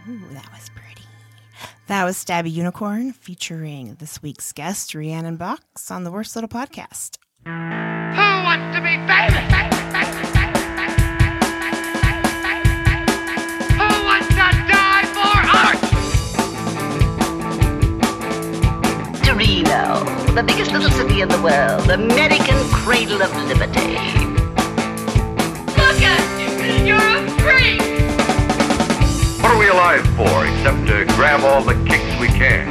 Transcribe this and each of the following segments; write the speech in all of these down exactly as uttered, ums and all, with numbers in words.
Ooh, that was pretty. That was Stabby Unicorn featuring this week's guest, Rhiannon Box, on the Worst Little Podcast. Who wants to be famous? Who wants to die for art? Torino, the biggest little city in the world, American cradle of liberty. Look at you! You're a freak! What are we alive for except to grab all the kicks we can?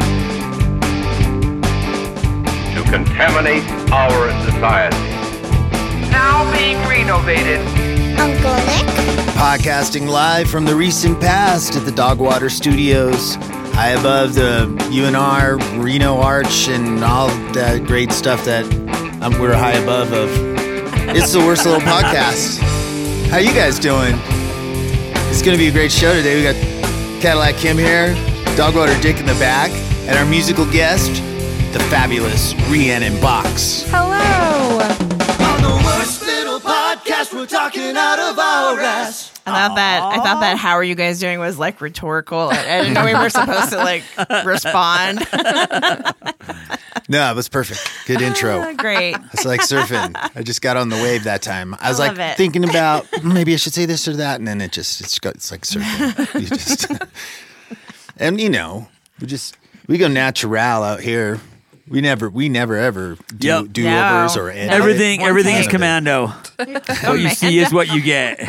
To contaminate our society. Now being renovated. Uncle Nick? Podcasting live from the recent past at the Dogwater Studios, high above the U N R, Reno Arch, and all that great stuff that um, we're high above of. It's the Worst Little Podcast. How you guys doing? It's going to be a great show today. We got Cadillac Kim here, Dogwater Dick in the back, and our musical guest, the fabulous Rhiannon Box. Hello. On the Worst Little Podcast, we're talking out of our ass. I thought that I thought that "How are you guys doing?" was like rhetorical. I, I didn't know we were supposed to like respond. No, it was perfect. Good intro. Great. It's like surfing. I just got on the wave that time. I was I like love it. thinking about maybe I should say this or that, and then it just it's got, it's like surfing. You just and you know we just we go natural out here. We never we never ever do Yep. do No. overs or edit. Everything, One everything is take. commando. What you see is what you get.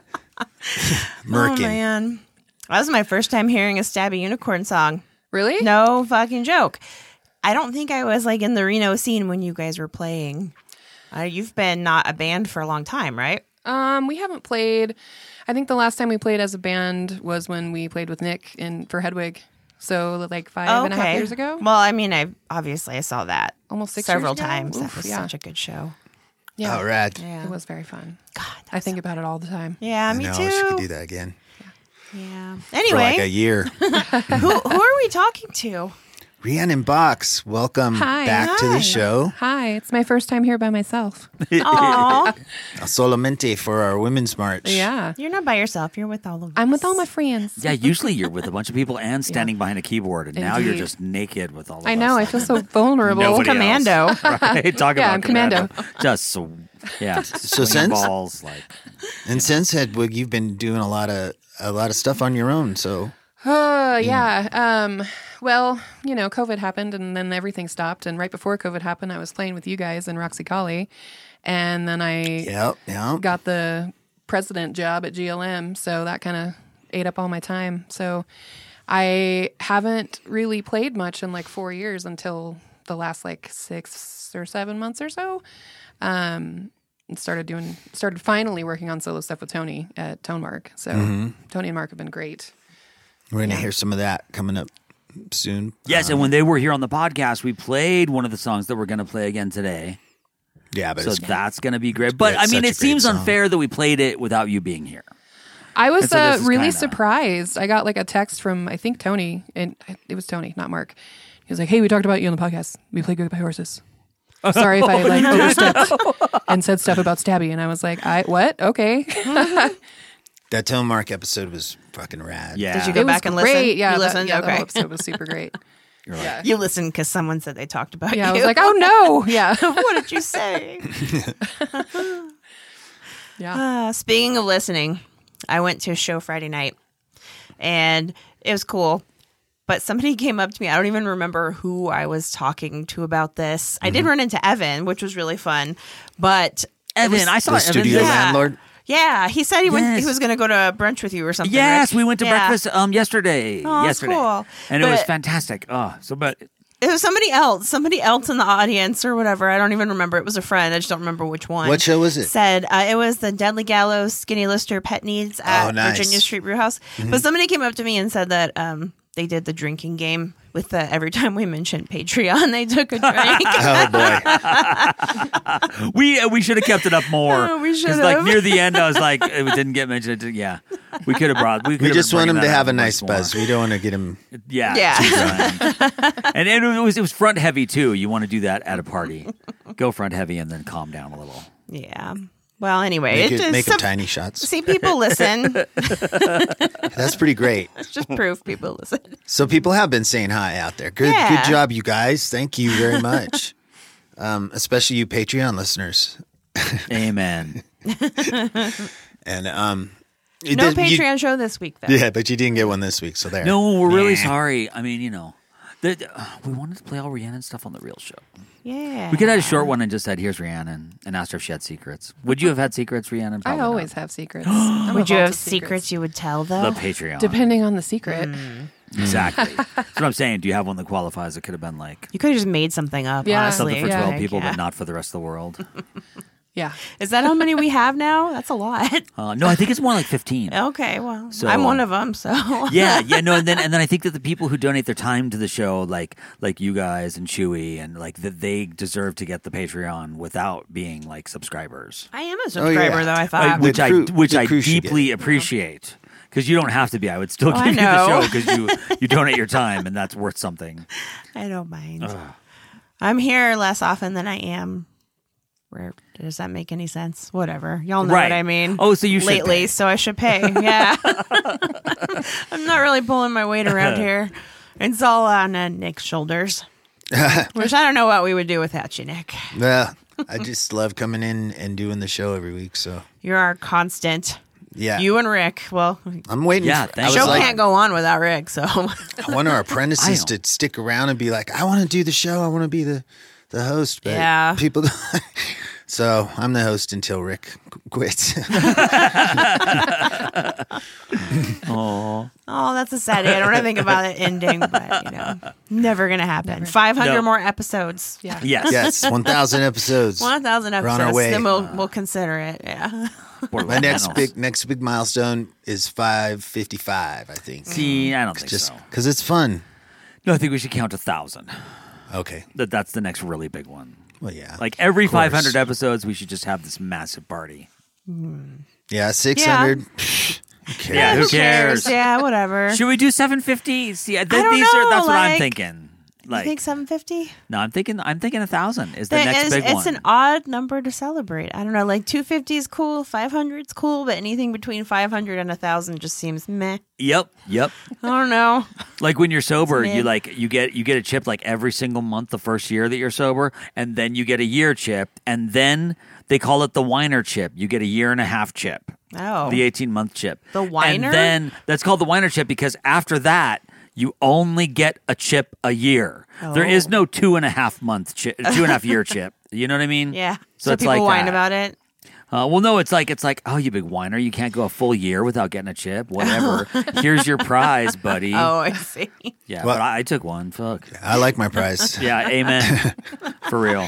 Merkin. Oh man, that was my first time hearing a Stabby Unicorn song. Really? No fucking joke. I don't think I was like in the Reno scene when you guys were playing. Uh, you've been not a band for a long time, right? Um, we haven't played. I think the last time we played as a band was when we played with Nick in for Hedwig. So like five Oh, and a half years ago. Well, I mean, I obviously I saw that Almost six several years ago? times. that Oof, was yeah. such a good show. Yeah. All right. Yeah, It was very fun. God, that I was think so- about it all the time. Yeah, I me know, too. I wish I could do that again Yeah. for Anyway, like a year. who who are we talking to? Rhiannon Box, welcome Hi. back to Hi. the show. Hi, it's my first time here by myself. Aw, Solamente for our Women's March. Yeah. you're not by yourself. You're with all of us. I'm with all my friends. Yeah, usually you're with a bunch of people and standing behind a keyboard, and now you're Indeed. just naked with all of I us. know, I feel so vulnerable. Nobody Commando. else. Right? Talk Yeah, about I'm commando. Just so, yeah. So swinging since- balls, like And since Hedwig, you've been doing a lot of a lot of stuff on your own. So Uh, yeah. Um, well, you know, COVID happened and then everything stopped. And right before COVID happened, I was playing with you guys in Roxy Collie. And then I yep, yep. got the president job at G L M. So that kind of ate up all my time. So I haven't really played much in like four years until the last like six or seven months or so. Um, and started doing, started finally working on solo stuff with Tony at Tone Mark. So Tony and Mark have been great. We're gonna hear some of that coming up soon. yes. Um, And when they were here on the podcast, we played one of the songs that we're going to play again today. yeah, but So it's, that's going to be great. But it's I mean, such a it seems great song. unfair that we played it without you being here. I was And so uh, this is really kinda- surprised. I got like a text from I think Tony, and it was Tony, not Mark. He was like, "Hey, we talked about you on the podcast. We played Goodbye Horses. Sorry if I like overstepped and said stuff about Stabby." And I was like, "I what? Okay." that Tone Mark episode was fucking rad. Yeah. Did you go It was back and great. listen? Yeah, you that- listened. yeah, the okay. whole episode was super great. Yeah. You listened because someone said they talked about Yeah, I you. was like, "Oh no!" Yeah, what did you say? yeah. Uh, speaking of listening, I went to a show Friday night, and it was cool. But somebody came up to me. I don't even remember who I was talking to about this. I did run into Evan, which was really fun. But Evan, I saw The Evan. studio Yeah. landlord. yeah, he said he went. Yes. He was going to go to brunch with you or something. Yes, right? we went to Yeah. breakfast um yesterday. Oh, that's yesterday, cool. and it was But- fantastic. Oh, so but It was somebody else, somebody else in the audience or whatever. I don't even remember. It was a friend. I just don't remember which one. What show was it? Said uh, it was the Deadly Gallows Skinny Lister Pet Needs at Oh, nice. Virginia Street Brew House. But somebody came up to me and said that um, they did the drinking game with the every time we mentioned Patreon, they took a drink. Oh boy. we uh, we should have kept it up more. Oh, we 'Cause, should've. Like near the end, I was like, it didn't get mentioned. Yeah, we could have brought. We, We could've just been want him bringing to that have a up nice much more. buzz. We don't want to get him. Yeah, Yeah. too dry. and, and it was it was front heavy too. You want to do that at a party. Go front heavy and then calm down a little. yeah. Well, anyway, Make, it it, just make them some- tiny shots. see people listen. That's pretty great. It's just proof people listen. So people have been saying hi out there. Good, Yeah. good job, you guys. Thank you very much. um, especially you Patreon listeners. Amen. And um, it No did- you- Patreon show this week, though. yeah, but you didn't get one this week, so there. No, we're really Nah. sorry. I mean, you know, the, uh, we wanted to play all Rhiannon stuff on the real show. Yeah. We could have had a short one and just said, "Here's Rhiannon," and asked her if she had secrets. Would you have had secrets, Rhiannon? I Probably always not. have secrets. I'm a Would you vault have of secrets you would tell, though? The Patreon. Depending on the secret. Exactly. That's what I'm saying. Do you have one that qualifies? It could have been like You could have just made something up, Yeah. honestly. something for Yeah. twelve people, Yeah. but not for the rest of the world. Yeah. Is that how many we have now? That's a lot. Uh, no, I think it's more like fifteen. Okay, well, So- I'm one of them, so. Yeah, yeah, no, and then and then I think that the people who donate their time to the show, like like you guys and Chewy, and like that they deserve to get the Patreon without being like subscribers, I am a subscriber, yeah. though, I Uh, thought. which the I crew- which the I crew should deeply get. appreciate. Because you don't have to be. I would still Oh, I give you the know. show because you you donate your time, and that's worth something. I don't mind. I'm here less often than I am. Where does that make any sense? Whatever. Y'all know Right. what I mean. Oh, so you should lately, pay. so I should pay. Yeah. I'm not really pulling my weight around here. It's all on uh, Nick's shoulders. Which I don't know what we would do without you, Nick. Well, I just love coming in and doing the show every week. So You're our constant. yeah, You and Rick. Well, I'm waiting. Yeah, for, I thanks. was show like, can't go on without Rick, so. I want our apprentices I to don't- stick around and be like, I want to do the show. I want to be the, the host. But Yeah. people. So I'm the host until Rick qu- quits. Oh, Oh, that's a sad day. I don't want to think about it ending, but, you know, never going to happen. five hundred No. more episodes. Yeah. yes, Yes, one thousand episodes. one thousand We're on episodes. our way. Then we'll, we'll consider it. Yeah. My next big next big milestone is five fifty-five. I think. See, I don't think Just so. because it's fun. No, I think we should count a thousand. Okay. That that's the next really big one. Well, yeah. Like every Of course. five hundred episodes, we should just have this massive party. Yeah, six hundred. Who cares? Yeah, who cares? Yeah, whatever. Should we do seven fifty? See, th- don't these are know, that's what I'm like- thinking. Like, you think seven fifty? no, I'm thinking I'm thinking a thousand is the That next is- big it's one. an odd number to celebrate. I don't know. Like two fifty is cool, five hundred is cool, but anything between five hundred and one thousand just seems meh. Yep, yep. I don't know. Like when you're sober, It's you mid. like you get you get a chip like every single month the first year that you're sober, and then you get a year chip, and then they call it the whiner chip. You get a year and a half chip. Oh. The eighteen month chip. The whiner? And then that's called the whiner chip because after that you only get a chip a year. There is Oh. no two and a half month chip, two and a half year chip. You know what I mean? Yeah. So, So, it's people like whine that. about it. Uh, well, no, it's like it's like, oh, you big whiner, you can't go a full year without getting a chip. Whatever. Here's your prize, buddy. Oh, I see. Yeah, Well- but I, I took one. Fuck. I like my prize. Yeah, amen. For real.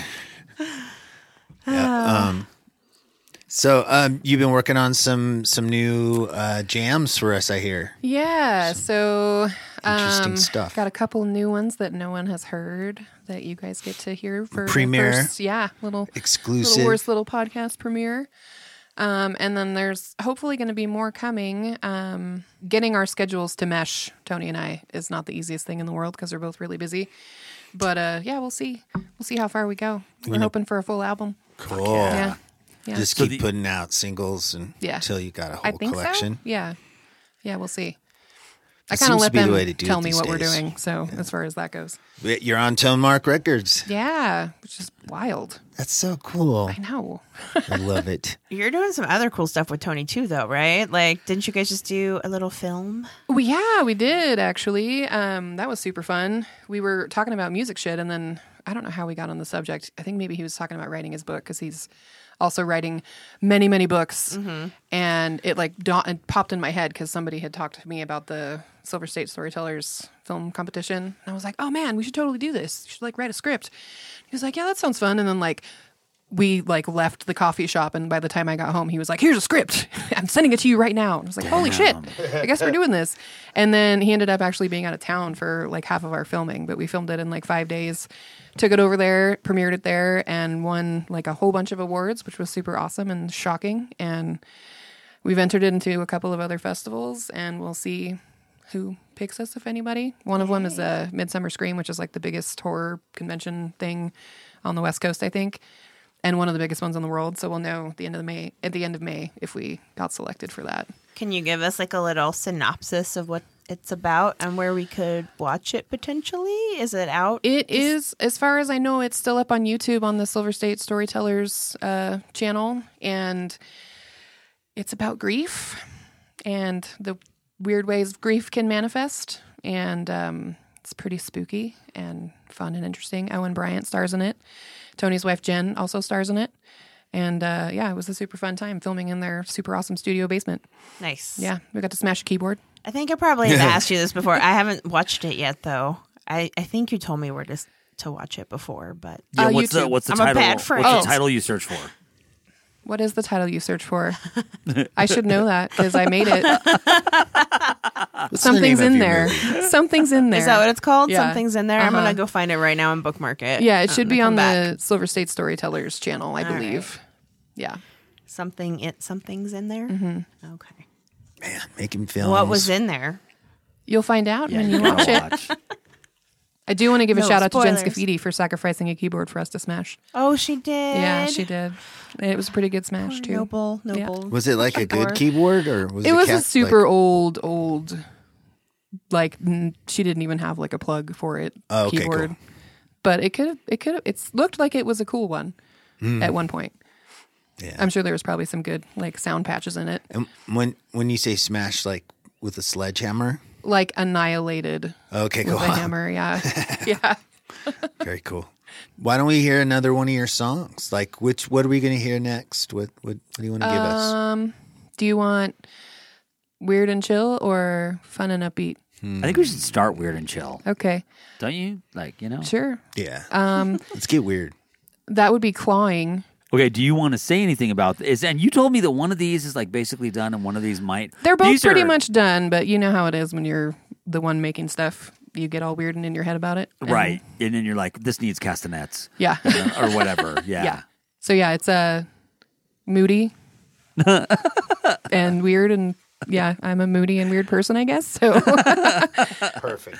So um, you've been working on some some new uh, jams for us, I hear. Yeah. So interesting um, stuff. got a couple new ones that no one has heard that you guys get to hear for the Premiere. first- yeah, little Exclusive. little worst little podcast premiere. Um, and then there's hopefully going to be more coming. Um, getting our schedules to mesh, Tony and I, is not the easiest thing in the world because we're both really busy. But uh, yeah, we'll see. We'll see how far we go. We're hoping for a full album. Cool. Yeah. Yeah. Just So keep the- putting out singles and Yeah. until you got a I whole think collection. so. Yeah. Yeah, we'll see. I That kind of seems to let be the them way to do tell it me these what we're days. doing. So as far as that goes. You're on Tone Mark Records. Yeah, which is wild. That's so cool. I know. I love it. You're doing some other cool stuff with Tony too, though, right? Like, didn't you guys just do a little film? Well, yeah, we did actually. Um, that was super fun. We were talking about music shit, and then I don't know how we got on the subject. I think maybe he was talking about writing his book because he's also writing many, many books. And it like da- it popped in my head because somebody had talked to me about the Silver State Storytellers film competition. And I was like, oh man, we should totally do this. You should like write a script. He was like, yeah, that sounds fun. And then like we like left the coffee shop, and by the time I got home, he was like, here's a script. I'm sending it to you right now. And I was like, holy shit, I guess we're doing this. And then he ended up actually being out of town for like half of our filming, but we filmed it in like five days, took it over there, premiered it there, and won like a whole bunch of awards, which was super awesome and shocking. And we've entered it into a couple of other festivals, and we'll see who picks us, if anybody. One of them is a Midsummer Scream, which is like the biggest horror convention thing on the West Coast, I think. and one of the biggest ones in the world. So we'll know at the end of the May at the end of May if we got selected for that. Can you give us like a little synopsis of what it's about and where we could watch it potentially? Is it out? It is, as far as I know, it's still up on YouTube on the Silver State Storytellers uh, channel, and it's about grief and the weird ways grief can manifest, and um, it's pretty spooky and fun and interesting. Owen Bryant stars in it. Tony's wife Jen also stars in it. And uh, yeah, it was a super fun time filming in their super awesome studio basement. Nice. Yeah, we got to smash a keyboard. I think I probably have asked you this before. I haven't watched it yet, though. I, I think you told me where to to watch it before, but Yeah, Uh, what's the YouTube. what's the I'm a title? bad friend. What's Oh. the title you search for? What is the title you search for? I should know that because I made it. What's the name Something's of in your there. movie? Something's in there. is that what it's called? Yeah. Something's in there. I'm Uh-huh. gonna go find it right now and bookmark it. Yeah, it should I'm be gonna on come the back. Silver State Storytellers channel, I All believe. Yeah. something. It something's in there. Mm-hmm. Okay. Man, making films. What was in there? You'll find out when you you watch gotta it. watch. I do want to give a No shout out to Jen spoilers. Scafidi for sacrificing a keyboard for us to smash. Oh, she did. Yeah, she did. It was a pretty good smash, too. Noble, noble. Was it like a good keyboard. keyboard or was it? It was a cast, super like- old, old, like n- she didn't even have like a plug for it. Oh, okay, keyboard. cool. But it could have, it could have, it's looked like it was a cool one at one point. Yeah. I'm sure there was probably some good like sound patches in it, And when when you say smash, like with a sledgehammer. like annihilated Okay, with cool. a hammer. Yeah, yeah. Very cool. Why don't we hear another one of your songs? Like, which? What are we going to hear next? What? What, what do you want to give us? Um, do you want weird and chill or fun and upbeat? I think we should start weird and chill. Okay, Don't you? Like, you know? sure. Yeah. Um, Let's get weird. that would be clawing. Okay, do you want to say anything about this? And you told me that one of these is like basically done and one of these might. They're both These pretty are- much done, but you know how it is when you're the one making stuff. You get all weird and in your head about it. And- Right. And then you're like, this needs castanets. Yeah. or whatever. Yeah. Yeah. So yeah, it's uh, moody and weird, and yeah, I'm a moody and weird person, I guess. So Perfect.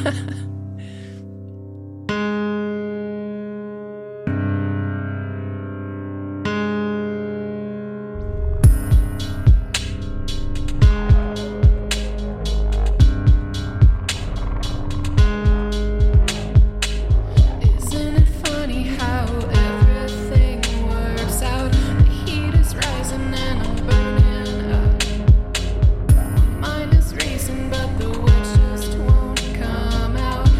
Isn't it funny how everything works out? The heat is rising and I'm burning up. My mind is racing, but the words just won't come out.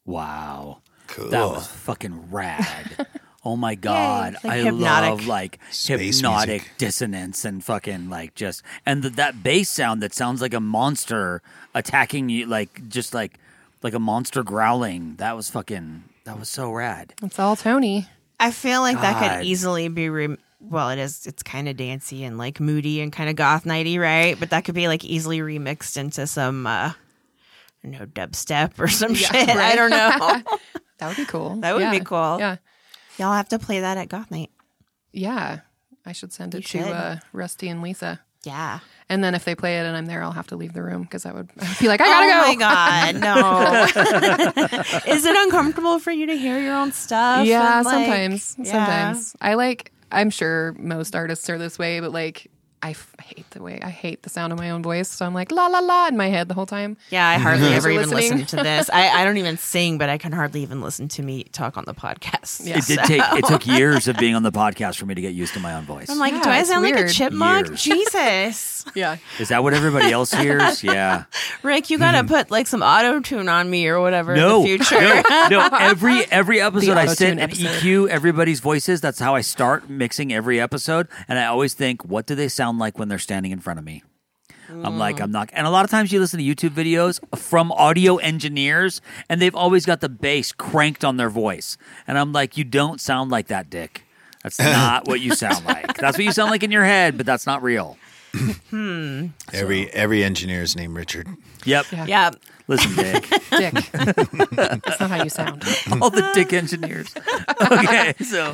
Wow. Cool. That was fucking rad. Oh my god. it's like I hypnotic. love like Space hypnotic music. dissonance and fucking like just and th- that bass sound that sounds like a monster attacking you like just like like a monster growling. That was fucking that was so rad. It's all Tony. I feel like that God. could easily be re- well, it is. It's kind of dancey and like moody and kind of goth nighty, right? But that could be like easily remixed into some, uh, I don't know, dubstep or some Yeah, shit. I right. don't know. That would be cool. That would Yeah. be cool. Yeah. Y'all have to play that at goth night. Yeah. I should send it You to should. uh, Rusty and Lisa. Yeah. And then if they play it and I'm there, I'll have to leave the room because I would I'd be like, I gotta oh go. my god, no! Is it uncomfortable for you to hear your own stuff? Yeah, and, like- sometimes. Yeah. Sometimes. I like, I'm sure most artists are this way, but like, I f- hate the way, I hate the sound of my own voice. So I'm like, la la la in my head the whole time. Yeah, I hardly ever You're even listening? listen to this. I, I don't even sing, but I can hardly even listen to me talk on the podcast. Yeah. It did take it took years of being on the podcast for me to get used to my own voice. I'm like, Yeah, do I it's sound like a weird. chipmunk? Years. Jesus. Yeah. Is that what everybody else hears? Yeah. Rick, you gotta put like some auto tune on me or whatever No, in the future. no, no. Every every episode I sit auto-tune and episode. E Q everybody's voices. That's how I start mixing every episode, and I always think, what do they sound like when they're standing in front of me? I'm like, I'm not. And a lot of times you listen to YouTube videos from audio engineers, and they've always got the bass cranked on their voice, and I'm like, you don't sound like that, Dick. That's not what you sound like. That's what you sound like in your head, but that's not real. Every every engineer is named Richard. Yep. Yeah. Yeah. Listen, Dick. Dick. That's not how you sound. All the Dick engineers. Okay, so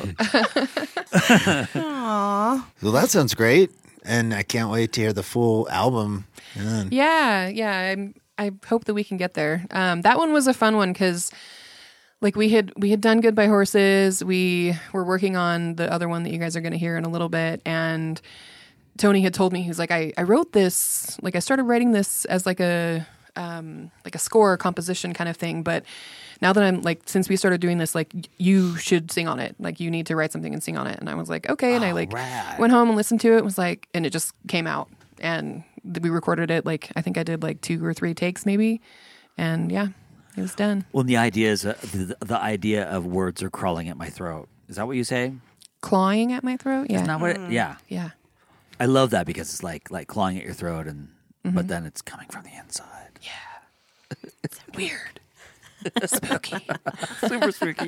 Well, that sounds great, and I can't wait to hear the full album. Yeah. Yeah, yeah. I'm, I hope that we can get there. Um, that one was a fun one because, like, we had we had done Good by Horses. We were working on the other one that you guys are going to hear in a little bit, and Tony had told me, he was like, I, I wrote this, like, I started writing this as like a um, like a score composition kind of thing, but now that I'm like, since we started doing this, like, y- you should sing on it. Like, you need to write something and sing on it. And I was like, okay. And I like rad. went home and listened to it. Was like, and it just came out. And th- we recorded it. Like, I think I did like two or three takes maybe. And yeah, it was done. well, the idea is uh, the, the idea of words are crawling at my throat. Is that what you say? Clawing at my throat. Yeah. Isn't that what? It, yeah, yeah. I love that because it's like like clawing at your throat, and but then it's coming from the inside. Weird. Spooky. Super spooky.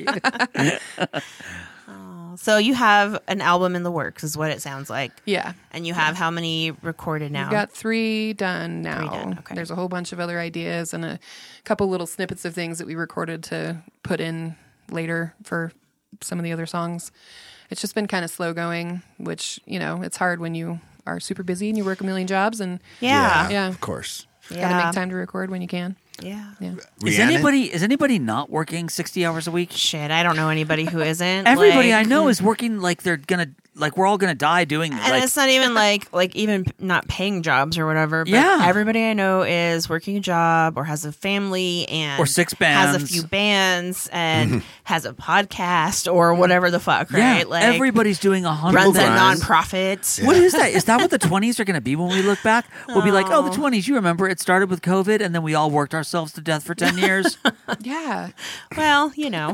So you have an album in the works, is what it sounds like. Yeah. And you have how many recorded now? We've got three done now. Three done, okay. There's a whole bunch of other ideas and a couple little snippets of things that we recorded to put in later for some of the other songs. It's just been kind of slow going, which, you know, it's hard when you are super busy and you work a million jobs and yeah. Yeah. Of course. gotta Yeah. make time to record when you can. Yeah. Yeah. Is Rhiannon? anybody is anybody not working sixty hours a week? Shit, I don't know anybody who isn't. Everybody I Like- know is working like they're gonna like we're all gonna die doing And like it's not even like like even p- not paying jobs or whatever. But Yeah. everybody I know is working a job or has a family and Or six has a bands. few bands and has a podcast or whatever the fuck, right? yeah, like everybody's doing a hundred. runs a grind. nonprofit. What is that? Is that what the twenties are going to be when we look back? We'll be like, oh, the twenties. You remember it started with COVID, and then we all worked ourselves to death for ten years. Yeah. Well, you know.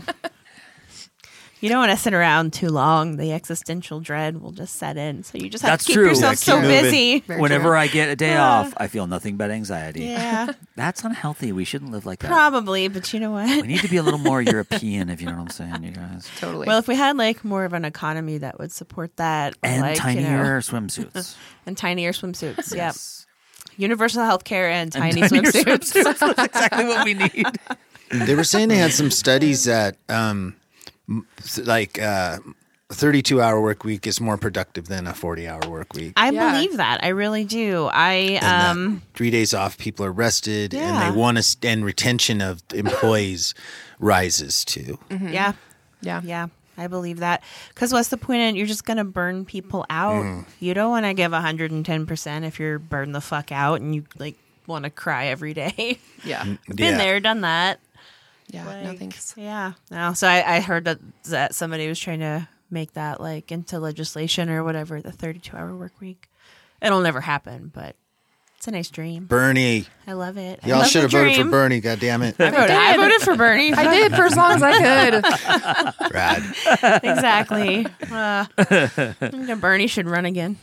You don't want to sit around too long. The existential dread will just set in. So you just have That's to keep true. yourself Yeah, keep so moving. busy. Very Whenever true. I get a day off, I feel nothing but anxiety. Yeah, That's unhealthy. We shouldn't live like that. probably. But you know what? We need to be a little more European, if you know what I'm saying, you guys. Totally. Well, if we had like more of an economy that would support that, And like, tinier you know, swimsuits. and tinier swimsuits. Yep. Yes. Universal health care and tiny And tinier swimsuits. swimsuits. That's exactly what we need. They were saying they had some studies that, um, m- like, uh, a thirty-two hour work week is more productive than a forty hour work week. I Yeah. believe that. I really do. I And that um three days off, people are rested, Yeah. and they want to, and retention of employees rises too. yeah. yeah. Yeah. I believe that. Because what's the point in you're just going to burn people out? You don't want to give one hundred ten percent if you're burned the fuck out and you like want to cry every day. Yeah. Been Yeah. there, done that. Yeah. Like, No thanks. Yeah. No. So I, I heard that, that somebody was trying to make that like into legislation or whatever, the thirty-two hour work week. It'll never happen, but It's a nice dream. Bernie. I love it. I Y'all love should have the voted for dream. Bernie. God damn it. I voted, I voted for Bernie. I did for as long as I could. Rad. Exactly. Uh, I think Bernie should run again.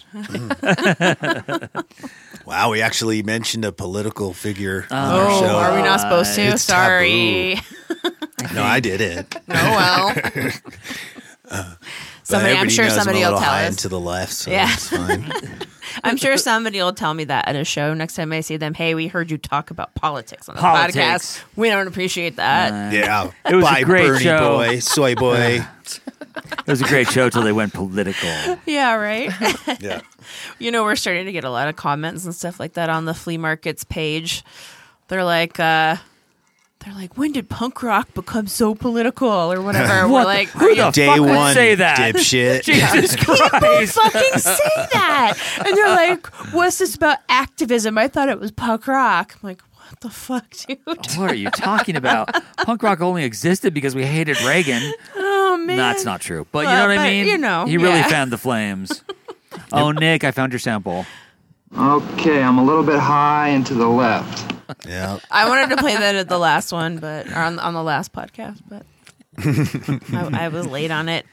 Wow, we actually mentioned a political figure on Oh, our show. are we not supposed to? It's Sorry. No, I did it. Oh well. Somebody, I'm Everybody sure knows I'm somebody a will little tell high us. and to the left, so Yeah. it's fine. I'm sure somebody will tell me that at a show next time I see them. Hey, we heard you talk about politics on the Politics. podcast. We don't appreciate that. Yeah. It was a Bye, great Bernie show. boy, soy boy. It was a great show till they went political. Yeah, right. Yeah. You know, we're starting to get a lot of comments and stuff like that on the flea markets page. They're like, uh, they're like, when did punk rock become so political or whatever? What We're the- like, who are the you Day fuck would one, say that? dipshit. Jesus Christ. fucking say that? And they're like, what's this about activism? I thought it was punk rock. I'm like, what the fuck, dude? What are you talking about? Punk rock only existed because we hated Reagan. Oh, man. That's not true. But you Well, know what but, I mean? you know, He really yeah. fanned the flames. Oh, Nick, I found your sample. Okay, I'm a little bit high and to the left. Yeah. I wanted to play that at the last one, but or on, on the last podcast, but I, I was late on it.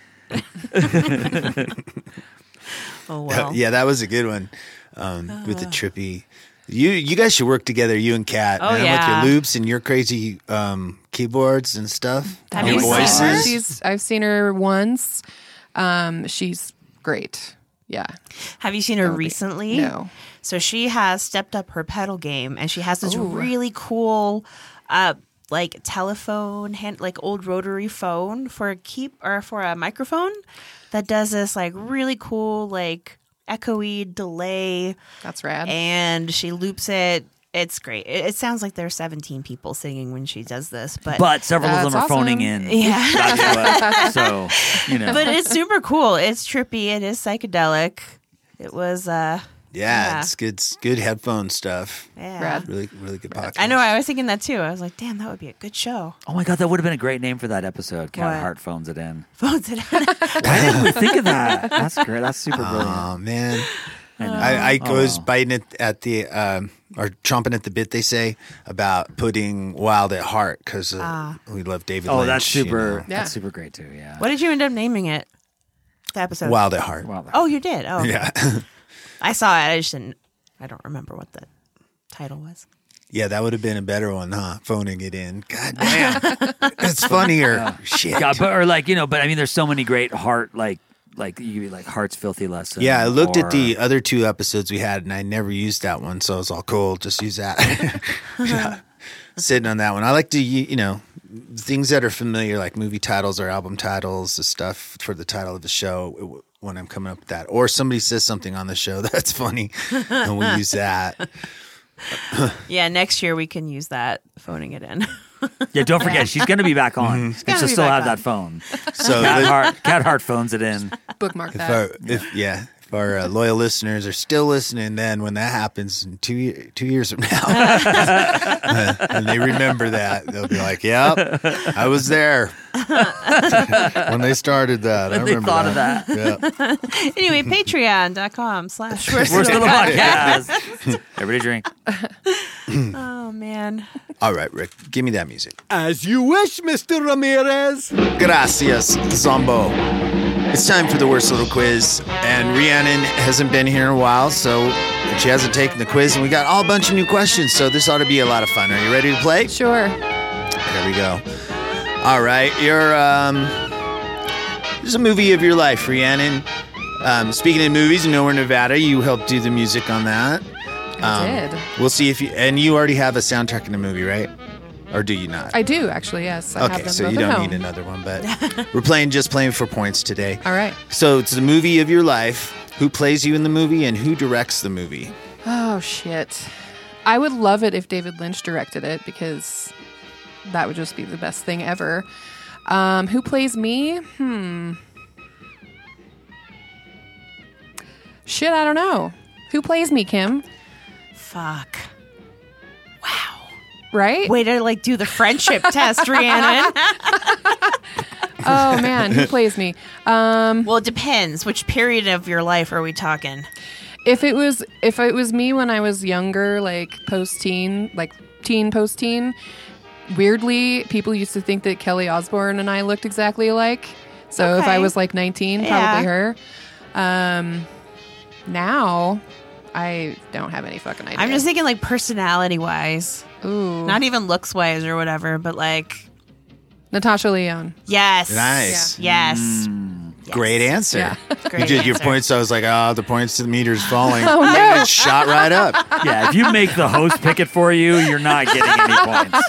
Oh, well. Yeah, that was a good one. Um, with the trippy. You you guys should work together, you and Kat. Oh, man, yeah. With your loops and your crazy um, keyboards and stuff. That'd your be so voices. fun. She's I've seen her once. Um, she's great. Yeah. Have you seen her That would be- recently? No. So she has stepped up her pedal game, and she has this Ooh. really cool, uh, like telephone, hand, like old rotary phone for a keep or for a microphone that does this like really cool like echoey delay, That's rad. and she loops it. It's great. It, it sounds like there's seventeen people singing when she does this, but But several of them That's are phoning awesome. in. yeah. That's what, so, you know. But it's super cool. It's trippy. It is psychedelic. It was, uh, Yeah, Yeah. it's good it's good headphone stuff. yeah. Rad. Really really good podcast. I know. I was thinking that too. I was like, damn, that would be a good show. Oh my God, that would have been a great name for that episode. Cat What? Hart phones it in. Phones it. Why didn't we think of that? That's great. That's super brilliant. Oh man. I know. I, I was Oh. biting it at the um, or chomping at the bit. They say about putting Wild at Heart because uh, Ah. we love David. Oh, Lynch, that's you super. know. Yeah. That's super great too. Yeah. What did you end up naming it? The episode. Wild at Heart. Wow. Oh, you did. Oh, Yeah, I saw it. I just didn't. I don't remember what the title was. yeah, that would have been a better one, huh? Phoning it in. God damn, it's funnier. Shit. God, but or like you know, but I mean, there's so many great heart like like you could be like Heart's Filthy Lesson. Yeah, I looked or- at the other two episodes we had, and I never used that one, so I was all cool. Just use that. Yeah. Sitting on that one. I like to, you you know, things that are familiar, like movie titles or album titles, the stuff for the title of the show when I'm coming up with that. Or somebody says something on the show that's funny, and we use that. Yeah, next year we can use that phoning it in. Yeah, don't forget, she's going to be back on, and gonna she'll be still back have on. that phone. So Cat if, Hart, Cat Hart phones it in. Bookmark if that. our, if, yeah, if our uh, loyal listeners are still listening, then when that happens in two ye- two years from now, uh, and they remember that, they'll be like, "Yep, I was there when they started that. I When they remember thought of Yeah. Anyway, patreon.com slash We're still the podcast. Everybody drink. Oh, man. All right, Rick, give me that music. As you wish, Mister Ramirez. Gracias, Zombo. It's time for the worst little quiz, and Rhiannon hasn't been here in a while, so she hasn't taken the quiz, and we got all a bunch of new questions, so this ought to be a lot of fun. Are you ready to play? Sure. Here we go. All right, you're um, this is a movie of your life, Rhiannon. Um, speaking of movies, Nowhere, Nevada, you helped do the music on that. I Um, did. We'll see if you and you already have a soundtrack in the movie, right? Or do you not? I do actually. Yes. I have Okay, them so both you at don't home. need another one, but we're playing just playing for points today. All right. So it's the movie of your life. Who plays you in the movie and who directs the movie? Oh shit. I would love it if David Lynch directed it because that would just be the best thing ever. Um, who plays me? Hmm. Shit, I don't know. Who plays me, Kim? Fuck. Right? Way to like do the friendship test, Rhiannon. Oh man, who plays me? Um, Well, it depends. Which period of your life are we talking? If it was if it was me when I was younger, like post-teen, like teen, post-teen, weirdly, people used to think that Kelly Osbourne and I looked exactly alike. So if I Okay. was like nineteen, Yeah. probably her. Um, now, I don't have any fucking idea. I'm just thinking like personality wise, Ooh. not even looks wise or whatever, but like Natasha Lyonne. yes, Nice. yes. Mm, Great answer. Yeah. Great you did your answer. points. I was like, oh, the points to the meter's falling. Oh, no. And it shot right up. Yeah, if you make the host pick it for you, you're not getting any points.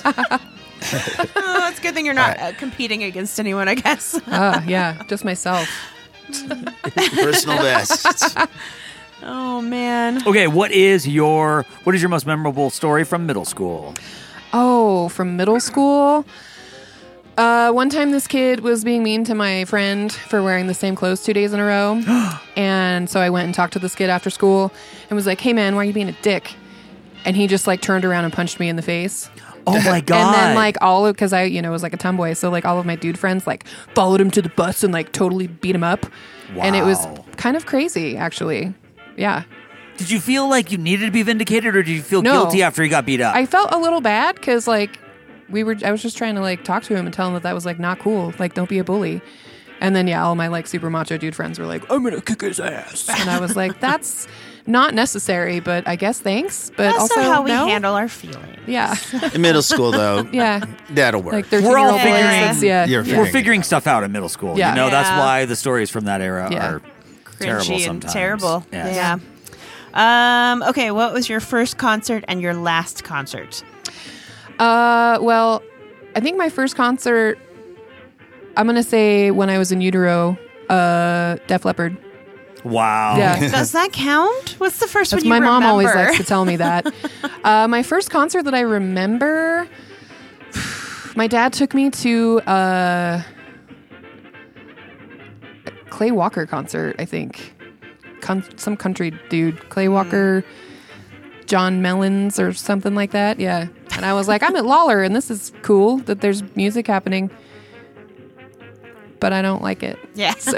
Oh, it's a good thing you're not uh, competing against anyone, I guess. Uh, yeah, just myself. Personal best. Oh man. Okay, what is your what is your most memorable story from middle school? Oh, from middle school? Uh, one time this kid was being mean to my friend for wearing the same clothes two days in a row. And so I went and talked to this kid after school and was like, hey man, why are you being a dick? And he just like turned around and punched me in the face. Oh my god! And then like all of, cause I, you know, was like a tomboy. So like all of my dude friends like followed him to the bus and like totally beat him up. And it was Wow. kind of crazy actually. Yeah. Did you feel like you needed to be vindicated, or did you feel No. guilty after he got beat up? I felt a little bad because like we were, I was just trying to like talk to him and tell him that that was like not cool. Like, don't be a bully. And then yeah, all my like super macho dude friends were like, I'm gonna kick his ass, and I was like, that's not necessary, but I guess thanks. But That's also not how we no? handle our feelings. Yeah, In middle school, though, yeah, that'll work. like thirteen We're year all old figuring- boys. Yeah, You're yeah. We're figuring stuff out in middle school. Yeah. You know, that's Yeah. why the stories from that era Yeah. are terrible Cringy and sometimes. terrible. Yes. Yeah. Um, okay, what was your first concert and your last concert? Uh, well, I think my first concert, I'm gonna say when I was in utero, uh, Def Leppard. Wow. Yeah. Does that count? What's the first That's one you my mom always remember? likes to tell me that. uh, my first concert that I remember, my dad took me to uh, a Clay Walker concert. I think Con- some country dude, Clay Walker, John Mellons or something like that. Yeah, and I was like, I'm at Lawler, and this is cool that there's music happening, but I don't like it. Yeah. So.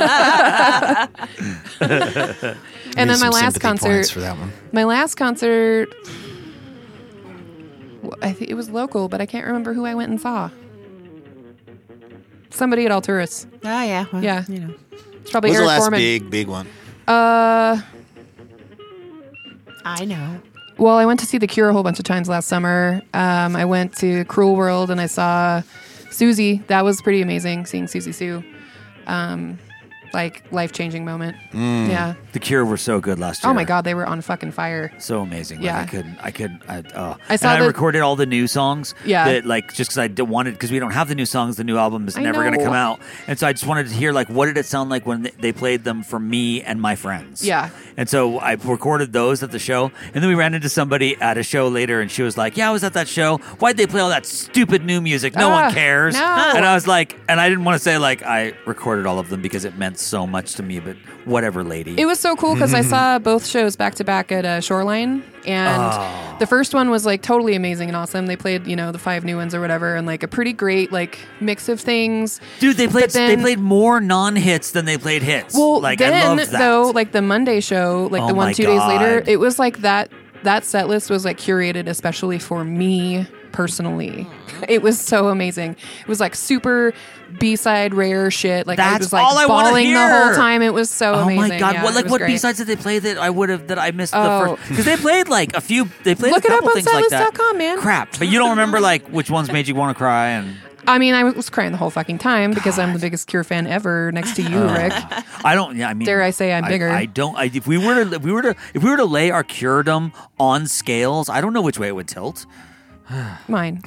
Need And then my some last sympathy concert, points for that one. my last concert, w- I think it was local, but I can't remember who I went and saw. Somebody at Alturas. Oh yeah. Well, Yeah. You know. It's probably What was the Eric last Foreman. big, big one? Uh, I know. well, I went to see The Cure a whole bunch of times last summer. Um, I went to Cruel World and I saw Susie. That was pretty amazing, seeing Susie Sue. Um, like life changing moment. Mm. Yeah. The Cure were so good last year. Oh my God, they were on fucking fire. So amazing. Yeah. Like I could, I could, I, oh. I saw and I the- recorded all the new songs. Yeah. That like, just because I d- wanted, because we don't have the new songs, the new album is I never going to know. come out. And so I just wanted to hear, like, what did it sound like when th- they played them for me and my friends? Yeah. And so I recorded those at the show. And then we ran into somebody at a show later and she was like, yeah, I was at that show. Why'd they play all that stupid new music? No Ah, one cares. no. And I was like, and I didn't want to say, like, I recorded all of them because it meant so much to me, but whatever, lady. It was so cool because I saw both shows back to back at uh, Shoreline, and Oh. the first one was like totally amazing and awesome. They played, you know, the five new ones or whatever, and like a pretty great like mix of things. Dude, they played But then- they played more non-hits than they played hits. Well, like I then loved that. though, like the Monday show, like Oh the one my two days later, God. it was like that. That set list was like curated especially for me personally. It was so amazing. It was like super B-side rare shit. Like I That's was like all I wanna bawling the whole hear. time. It was so Oh amazing. my god! Yeah, what it like was what great. B-sides did they play that I would have that I missed Oh. the first? Because they played like a few. They played Look a it up couple on things like setlist that. dot com, man. Crap! But you don't remember like which ones made you want to cry and. I mean, I was crying the whole fucking time because I'm the biggest Cure fan ever next to you, Rick. I don't. Yeah, I mean, Dare I say I'm bigger? I, don't. I, if we were to, if we were to, if we were to lay our curedom on scales, I don't know which way it would tilt. Mine.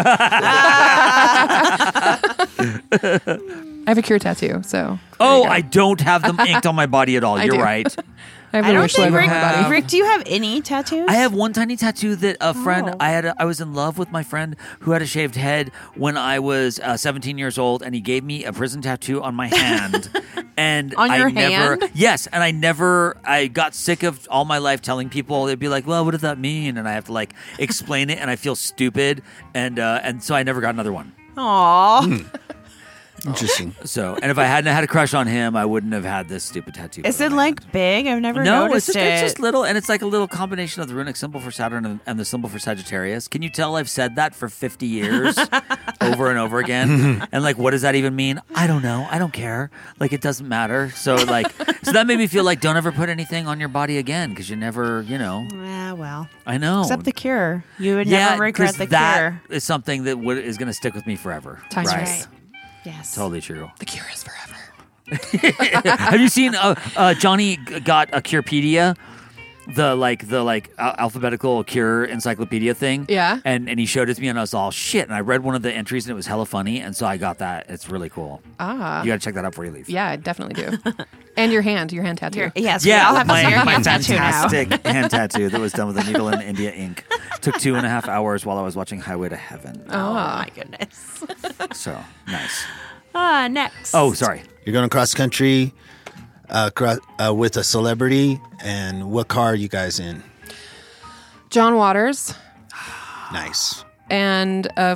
I have a Cure tattoo, so. Oh, there you I go. don't have them inked on my body at all. I You're do. right. I have I a don't wish think live on Rick, my body. Rick, do you have any tattoos? I have one tiny tattoo that a friend Oh. I had. A, I was in love with my friend who had a shaved head when I was uh, seventeen years old, and he gave me a prison tattoo on my hand. And On your I never, hand? yes, and I never. I got sick of all my life telling people. They'd be like, "Well, what does that mean?" And I have to like explain it, and I feel stupid, and uh, and so I never got another one. Aw. Interesting. So, and if I hadn't had a crush on him, I wouldn't have had this stupid tattoo. Is put on it my like hand. big? I've never No, it's noticed just, it. it's just little, and it's like a little combination of the runic symbol for Saturn and, and the symbol for Sagittarius. Can you tell I've said that for fifty years over and over again? And like, what does that even mean? I don't know. I don't care. Like, it doesn't matter. So like, so that made me feel like don't ever put anything on your body again because you never, you know. Yeah, well. I know. Except the cure. You would yeah, never regret 'cause the that cure. is something that would, is going to stick with me forever. Time's right. right. Yes. Totally true. The cure is forever. Have you seen uh, uh, Johnny g- got a Curepedia, the like the like al- alphabetical cure encyclopedia thing? Yeah. And and he showed it to me, and I was all shit. And I read one of the entries, and it was hella funny, and so I got that. It's really cool. Ah. You got to check that out before you leave. Yeah, I definitely do. And your hand, your hand tattoo. Your- yes, Yeah, we all have my, to see your my hand tattoo now. fantastic hand tattoo that was done with a needle and India ink. Took two and a half hours while I was watching Highway to Heaven. Oh, my goodness. So nice. Ah, next. Oh, sorry. You're going cross country uh, cro- uh, with a celebrity, and what car are you guys in? John Waters Nice. and uh,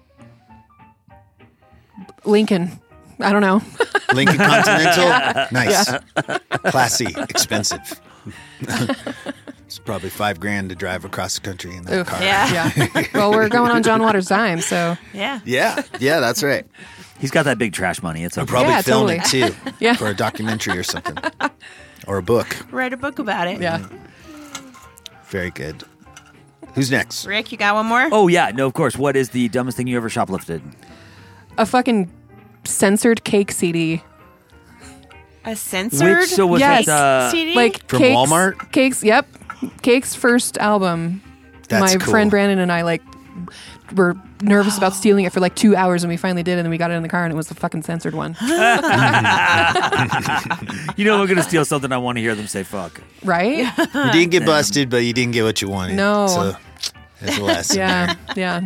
Lincoln. I don't know. Lincoln Continental? Nice. Classy. Expensive. It's probably five grand to drive across the country in that Oof. car. Yeah. Yeah. Well, we're going on John Waters' dime, so Yeah. Yeah. Yeah, that's right. He's got that big trash money. It's I'll okay. probably Yeah, film totally. it too. Yeah. For a documentary or something. Or a book. Write a book about it. yeah. Very good. Who's next? Rick, you got one more? Oh yeah, no, of course. What is the dumbest thing you ever shoplifted? A fucking censored cake C D. A censored Which so was Yes. that uh, C D? Like From Cake's, Walmart? Cake's, yep. Cake's first album. That's My cool. friend Brandon and I like were nervous about stealing it for like two hours, and we finally did, and then we got it in the car, and it was the fucking censored one. you know, I'm gonna steal something. I want to hear them say "fuck." Right? You didn't get busted, but you didn't get what you wanted. No. So there's a lesson Yeah. there. Yeah.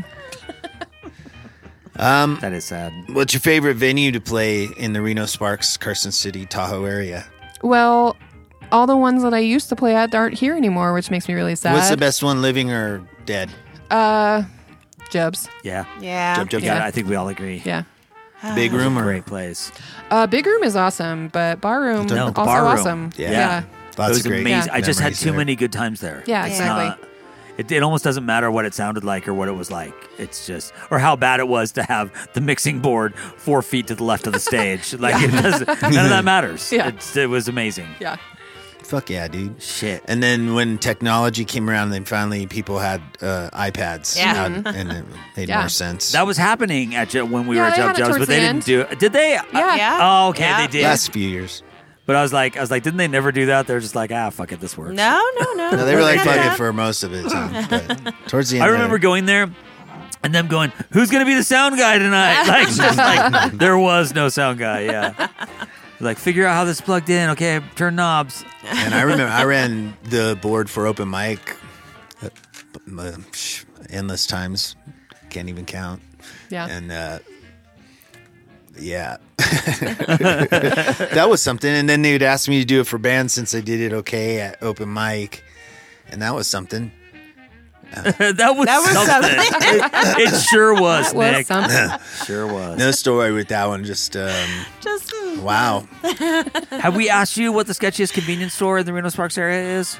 Um, That is sad. what's your favorite venue to play in the Reno Sparks, Carson City, Tahoe area? Well, all the ones that I used to play at aren't here anymore, which makes me really sad. What's the best one, living or dead? Uh, Jubs. Yeah, Yeah. Jump, jump, yeah. Yeah. I think we all agree. Yeah. Big room or Great place. Uh, Big Room is awesome, but Bar Room No, also Bar Room. awesome. Yeah. Yeah. It lots was of great amazing. I just had memories too there. many good times there. Yeah, It's exactly. not- it, it almost doesn't matter what it sounded like or what it was like. It's just, or how bad it was to have the mixing board four feet to the left of the stage. Like it doesn't, none of that matters. Yeah. It's, it was amazing. Yeah. Fuck yeah, dude. Shit. And then when technology came around, then finally people had uh, iPads. Yeah. out, and it made Yeah. more sense. That was happening at Ju- when we Yeah, were at they Jub had it Jubs, towards but they the didn't end. do it. Did they? Yeah. Yeah. Oh, okay, Yeah. they did. last few years. But I was like, I was like, didn't they never do that? They're just like, ah, fuck it, this works. No, no, no. No, they were like, fuck Yeah. it for most of it. Time, but towards the end, I remember going there and them going, who's going to be the sound guy tonight? Like, just like, there was no sound guy. Yeah. Like, figure out how this is plugged in. Okay, turn knobs. And I remember I ran the board for open mic uh, uh, psh, endless times. Can't even count. Yeah. And uh, yeah, that was something. And then they would ask me to do it for bands since I did it okay at open mic, and that was something. that was That was something. it, it sure was, That was Nick. something. Sure was. No story with that one. Just um, Just mm. wow. Have we asked you what the sketchiest convenience store in the Reno Sparks area is?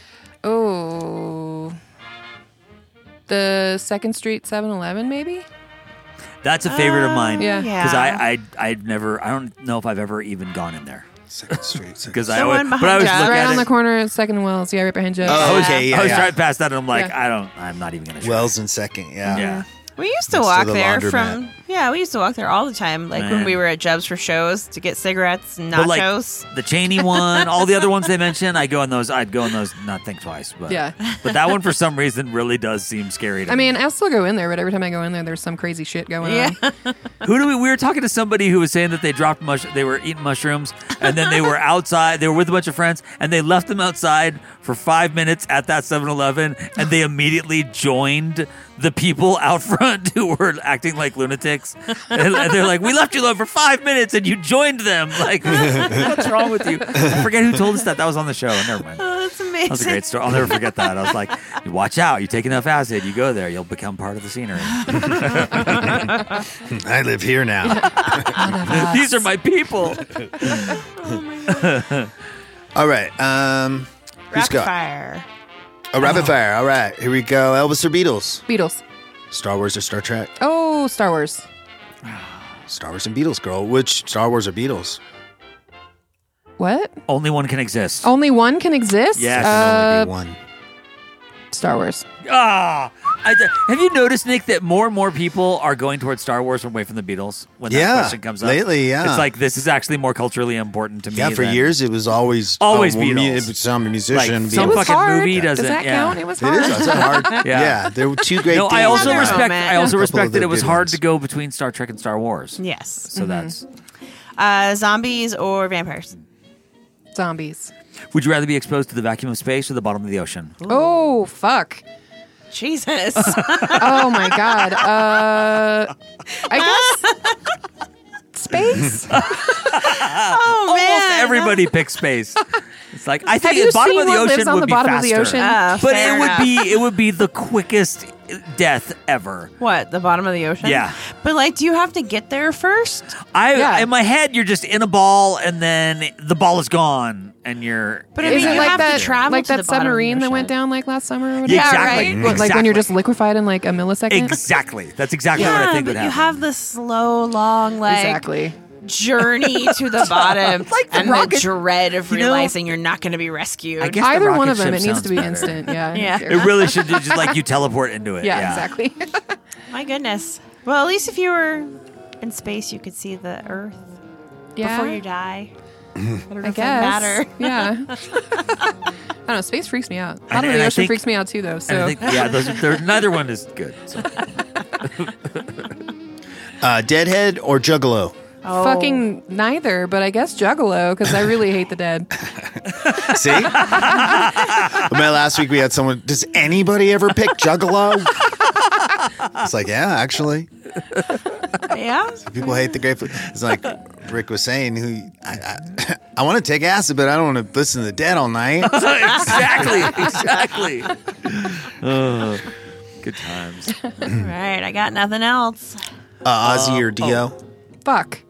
Oh. The Second Street seven eleven, maybe? That's a favorite of mine. Yeah. Yeah. Because I, I, I'd never, I don't know if I've ever even gone in there. Second Street. Second Because The I always, one but I behind always Jobs? look Right at on it. the corner at Second Wells. Yeah, right behind Jobs. Oh, Yeah. okay. Yeah, I was yeah. driving past that and I'm like, Yeah. I don't, I'm not even going to Wells in second. Yeah. Yeah. We used to Next to walk the there laundromat. from yeah, we used to walk there all the time. Like Man. when we were at Jubs for shows to get cigarettes and But like nachos. the Cheney one, all the other ones they mentioned, I go on those. I'd go on those. Not think twice, but Yeah. But that one for some reason really does seem scary to I me. mean, I'll still go in there, but every time I go in there, there's some crazy shit going yeah. on. Who do we? We were talking to somebody who was saying that they dropped mush. They were eating mushrooms, and then they were outside. They were with a bunch of friends, and they left them outside for five minutes at that seven eleven, and they immediately joined the people out front who were acting like lunatics. And they're like, "We left you alone for five minutes, and you joined them. Like, what's wrong with you?" I forget who told us that. That was on the show. Never mind. Oh, that's amazing. That was a great story. I'll never forget that. I was like, "Watch out! You take enough acid, you go there, you'll become part of the scenery." I live here now. These are my people. All right. Um, who's Rapid got? fire. Oh, rapid fire. All right. Here we go. Elvis or Beatles? Beatles. Star Wars or Star Trek? Oh, Star Wars. Star Wars and Beatles, girl. Which Star Wars or Beatles? What? Only one can exist. Only one can exist? Yes. Can Uh, only be one. Star Wars. Ah, I, have you noticed, Nick, that more and more people are going towards Star Wars away from the Beatles when that Yeah, question comes up? lately, yeah. It's like, this is actually more culturally important to me. Yeah, for than- years it was always Always oh, well, mu- Beatles. some musician. Like, Beatles. some It was fucking hard. movie Does doesn't. that yeah. count? It was It hard. is. It's hard. Yeah. yeah. there were two great. No, I themes. also Another respect. moment. I also Couple of respect that the it was good hard ones. to go between Star Trek and Star Wars. Yes. So that's. Uh, zombies or vampires? Zombies. Would you rather be exposed to the vacuum of space or the bottom of the ocean? Oh, fuck. Jesus. Oh, my God. Uh, I guess space? oh, Almost man. everybody picks space. It's like I Have think you the bottom seen of the what ocean lives on would the be bottom of faster. the ocean? Uh, but fair it would enough. be it would be the quickest death ever. What, the bottom of the ocean? Yeah. But, like, do you have to get there first? I Yeah. in my head you're just in a ball and then the ball is gone and you're But I Is mean, it you like have that, to travel like to that the bottom of the submarine that ocean. went down like last summer? Or whatever? Yeah, Yeah, exactly. right? What, like when you're just Exactly. liquefied in like a millisecond? Exactly. That's exactly what I Yeah, think but would you happen. have the slow, long, like, Exactly. journey to the bottom Like the and rocket- the dread of You know, realizing you're not going to be rescued. I guess the Either one rocket of them, ship it needs sounds to be better. instant. Yeah. Yeah. It really should be just like you teleport into it. Yeah, exactly. My goodness. Well, at least if you were in space, you could see the Earth yeah. before you die. I don't know I if that guess. matter. Yeah. I don't know. Space freaks me out. And- Bottom of and the I ocean think- freaks me out too, though. And So I think, yeah, those are, they're- neither one is good. So. Uh, Deadhead or Juggalo? Oh. fucking neither, but I guess Juggalo because I really hate the dead. See? I mean, last week we had someone. Does anybody ever pick Juggalo? It's like, yeah, actually, Yeah. people hate the Grateful. It's like Rick was saying. Who I, I, I want to take acid, but I don't want to listen to the Dead all night. exactly, exactly. Oh, good times. All right. I got nothing else. Uh, Ozzy or Dio? Fuck.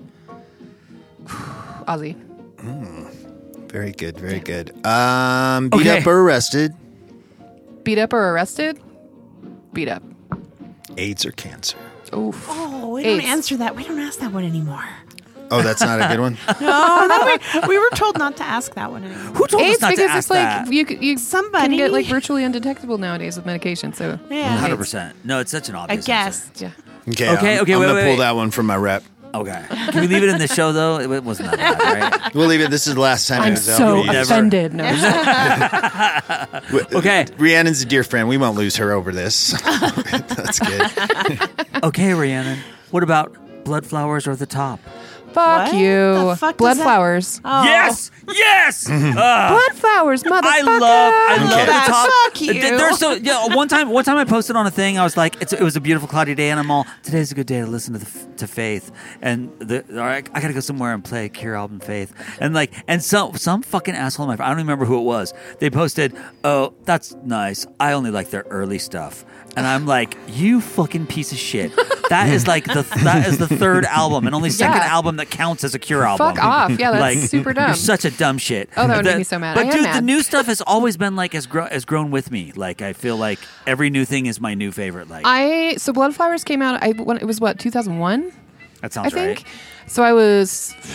Ozzy. Very good, very good. Um, beat Okay. up or arrested? Beat up or arrested? Beat up. AIDS or cancer? Oof. Oh, we AIDS. don't answer that. We don't ask that one anymore. Oh, that's not a good one. No, no we, we were told not to ask that one anymore. Who told AIDS us not to because ask it's like that? you c- you Somebody. can get like virtually undetectable nowadays with medication. So Yeah. one hundred percent. No, it's such an I obvious guess. answer. yeah. Okay, Okay, I'm, okay, I'm wait, gonna wait, pull wait. that one from my rep. Okay. Can we leave it in the show, though? It wasn't that bad, right? We'll leave it. This is the last time I'm it was out. so We never- offended. No. Okay. Rhiannon's a dear friend. We won't lose her over this. That's good. Okay, Rhiannon. What about Blood Flowers or The Top? Fuck What you. the fuck Blood does that- flowers. Oh. Yes! Yes! Mm-hmm. Ah. Blood flowers, motherfucker. I love, I love Okay. the top. Fuck you. Th- There's so yeah. One time, one time I posted on a thing. I was like, it's, it was a beautiful cloudy day, and I'm all, today's a good day to listen to the, f- to Faith, and the all right, I gotta go somewhere and play a Cure album, Faith, and like, and some some fucking asshole, in my, I don't remember who it was. They posted, oh, that's nice. I only like their early stuff. And I'm like, you fucking piece of shit. That is like the that is the third album and only second Yeah. album that counts as a Cure album. Fuck off. Yeah, that's like, super dumb. You're such a dumb shit. Oh, that would The- make me so mad. But I am dude, the mad. new stuff has always been like has, gro- has grown with me. Like I feel like every new thing is my new favorite. Like I so Blood flowers came out. I when it was what two thousand one. that sounds I think. right. So I was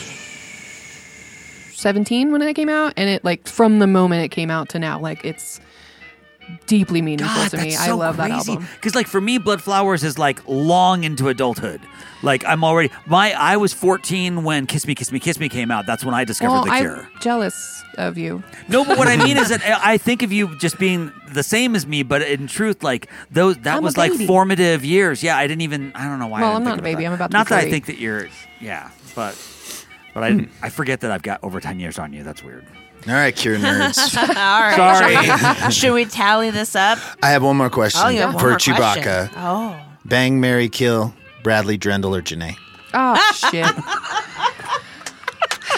seventeen when it came out, and it like from the moment it came out to now, like it's deeply meaningful God, to me. that's I so love that crazy. album. Because like for me, Blood Flowers is like long into adulthood. Like I'm already my I was fourteen when Kiss Me, Kiss Me, Kiss Me came out. That's when I discovered Well, the Cure. I'm jealous of you. No, but what I mean is that I think of you just being the same as me, but in truth, like those that I'm a was like baby. formative years. Yeah, I didn't even I don't know why. Well, I didn't I'm not think a baby. that. I'm about to not be that I forty. think that you're. Yeah, but but I I forget that I've got over ten years on you. That's weird. All right, Cure nerds. All right. Sorry. Should we, should we tally this up? I have one more question Oh, you have one for more Chewbacca. question. Oh. Bang, marry, kill, Bradley, Drendel, or Janae? Oh shit.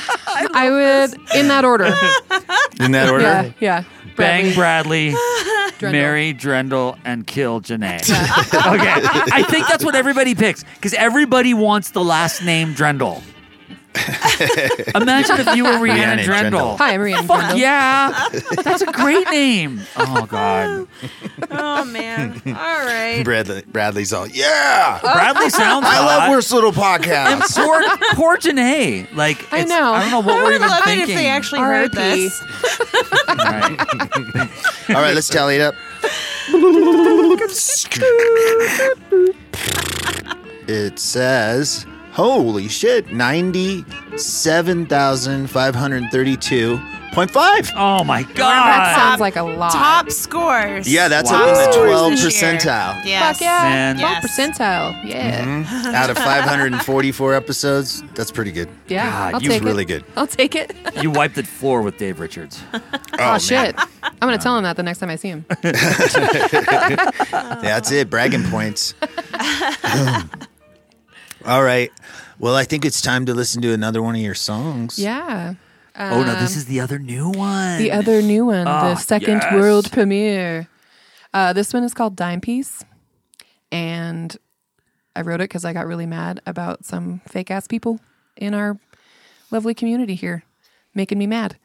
I would in that order. In that order? Yeah, yeah. Bang Bradley, Drendel. marry Drendel and kill Janae. Okay, I think that's what everybody picks because everybody wants the last name Drendel. Imagine if you were Rhiannon Rhiannon Drendel. Drendel. Hi, I'm Rhiannon Fuck Drendel. yeah, that's a great name. Oh god, Oh man. All right. Bradley, Bradley's all, yeah. Bradley sounds. I love hot. Worst Little And Podcast. poor, poor Janae. Like I it's- know. I don't know what I we're would even love it thinking. if they actually R I heard P this. Right. All right, let's tally it up. It says, holy shit, ninety-seven thousand five hundred thirty-two point five. Oh my That god. sounds like a lot. Top scores. Yeah, that's Wow. up in the twelve This year. percentile. Yes. Fuck yeah. Man. twelve Yes. percentile. Yeah. Mhm. Out of five hundred forty-four episodes, that's pretty good. Yeah. God, I'll you take really it. good. I'll take it. You wiped the floor with Dave Richards. Oh, shit. I'm going to tell him that the next time I see him. That's it. Bragging points. All right. Well, I think it's time to listen to another one of your songs. Yeah. Oh no, Um, this is the other new one. The other new one, Oh, the second yes. world premiere. Uh, this one is called Dime Piece. And I wrote it because I got really mad about some fake ass people in our lovely community here, making me mad.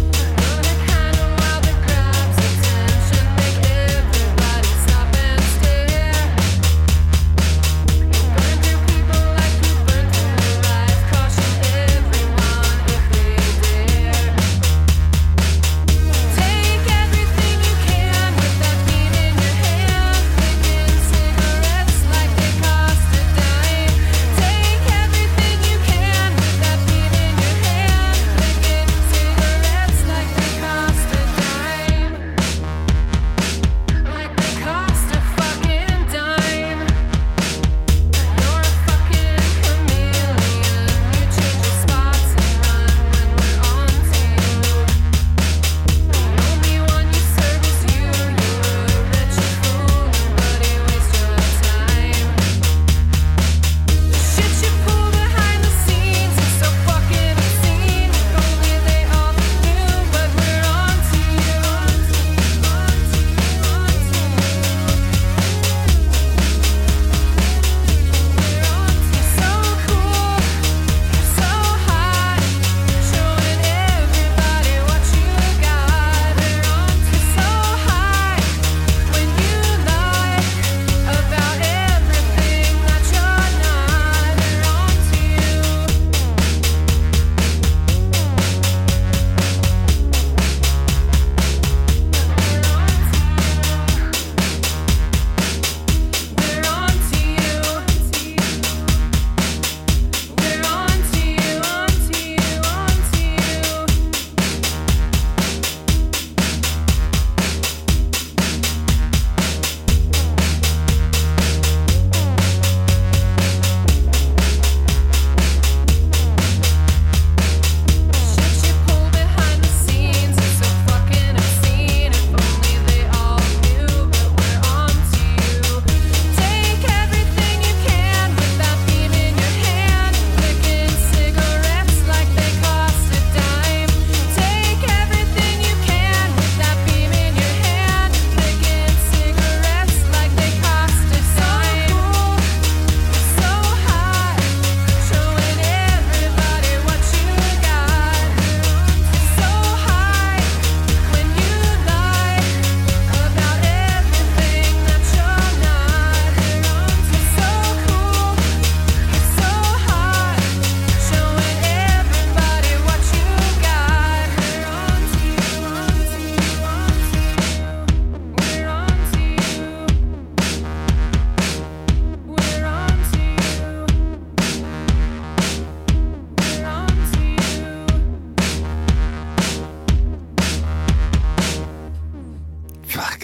Everybody stop and stare.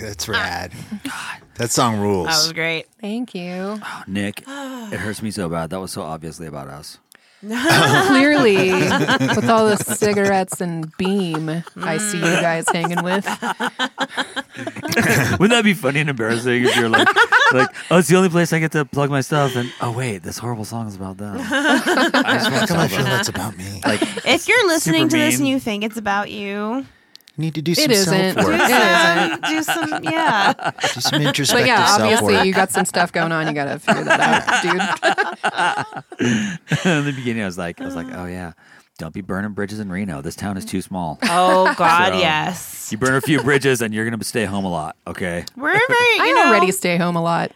that's rad. That song rules. That was great. Thank you. Oh, Nick, it hurts me so bad. That was so obviously about us. Clearly, with all the cigarettes and Beam I see you guys hanging with. Wouldn't that be funny and embarrassing if you're like, like, oh, it's the only place I get to plug my stuff, and oh wait, this horrible song is about them. I just want How to come I tell feel them. that's about me? Like, If you're listening to super this and mean. you think it's about you, You need to do some It isn't. self-work. It isn't. do some, yeah. Do some introspective But yeah, obviously self-work. you got some stuff going on. You got to figure that out, dude. in the beginning, I was like, I was like, oh yeah, don't be burning bridges in Reno. This town is too small. Oh God, So, yes. You burn a few bridges, and you're gonna stay home a lot. Okay. We're very, you I know, already stay home a lot.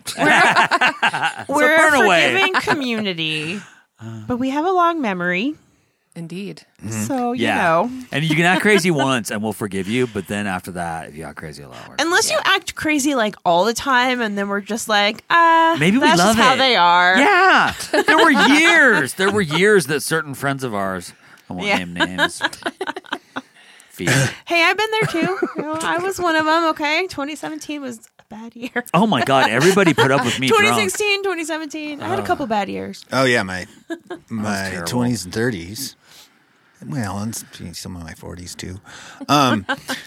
we're burn a away. forgiving community, but we have a long memory, Indeed. so you Yeah. know. And you can act crazy once, and we'll forgive you. But then after that, if you act crazy a lot, we're- Unless you act crazy like all the time, and then we're just like, ah, Maybe we that's love just how it. they are. Yeah, there were years. There were years that certain friends of ours, I won't Yeah. name names. Feed. Hey, I've been there too. You know, I was one of them. Okay, twenty seventeen was a bad year. Oh my God! Everybody put up with me drunk. twenty sixteen, twenty seventeen. I had a couple bad years. Oh yeah, my my terrible. twenties and thirties. Well, and some of my forties too. Um,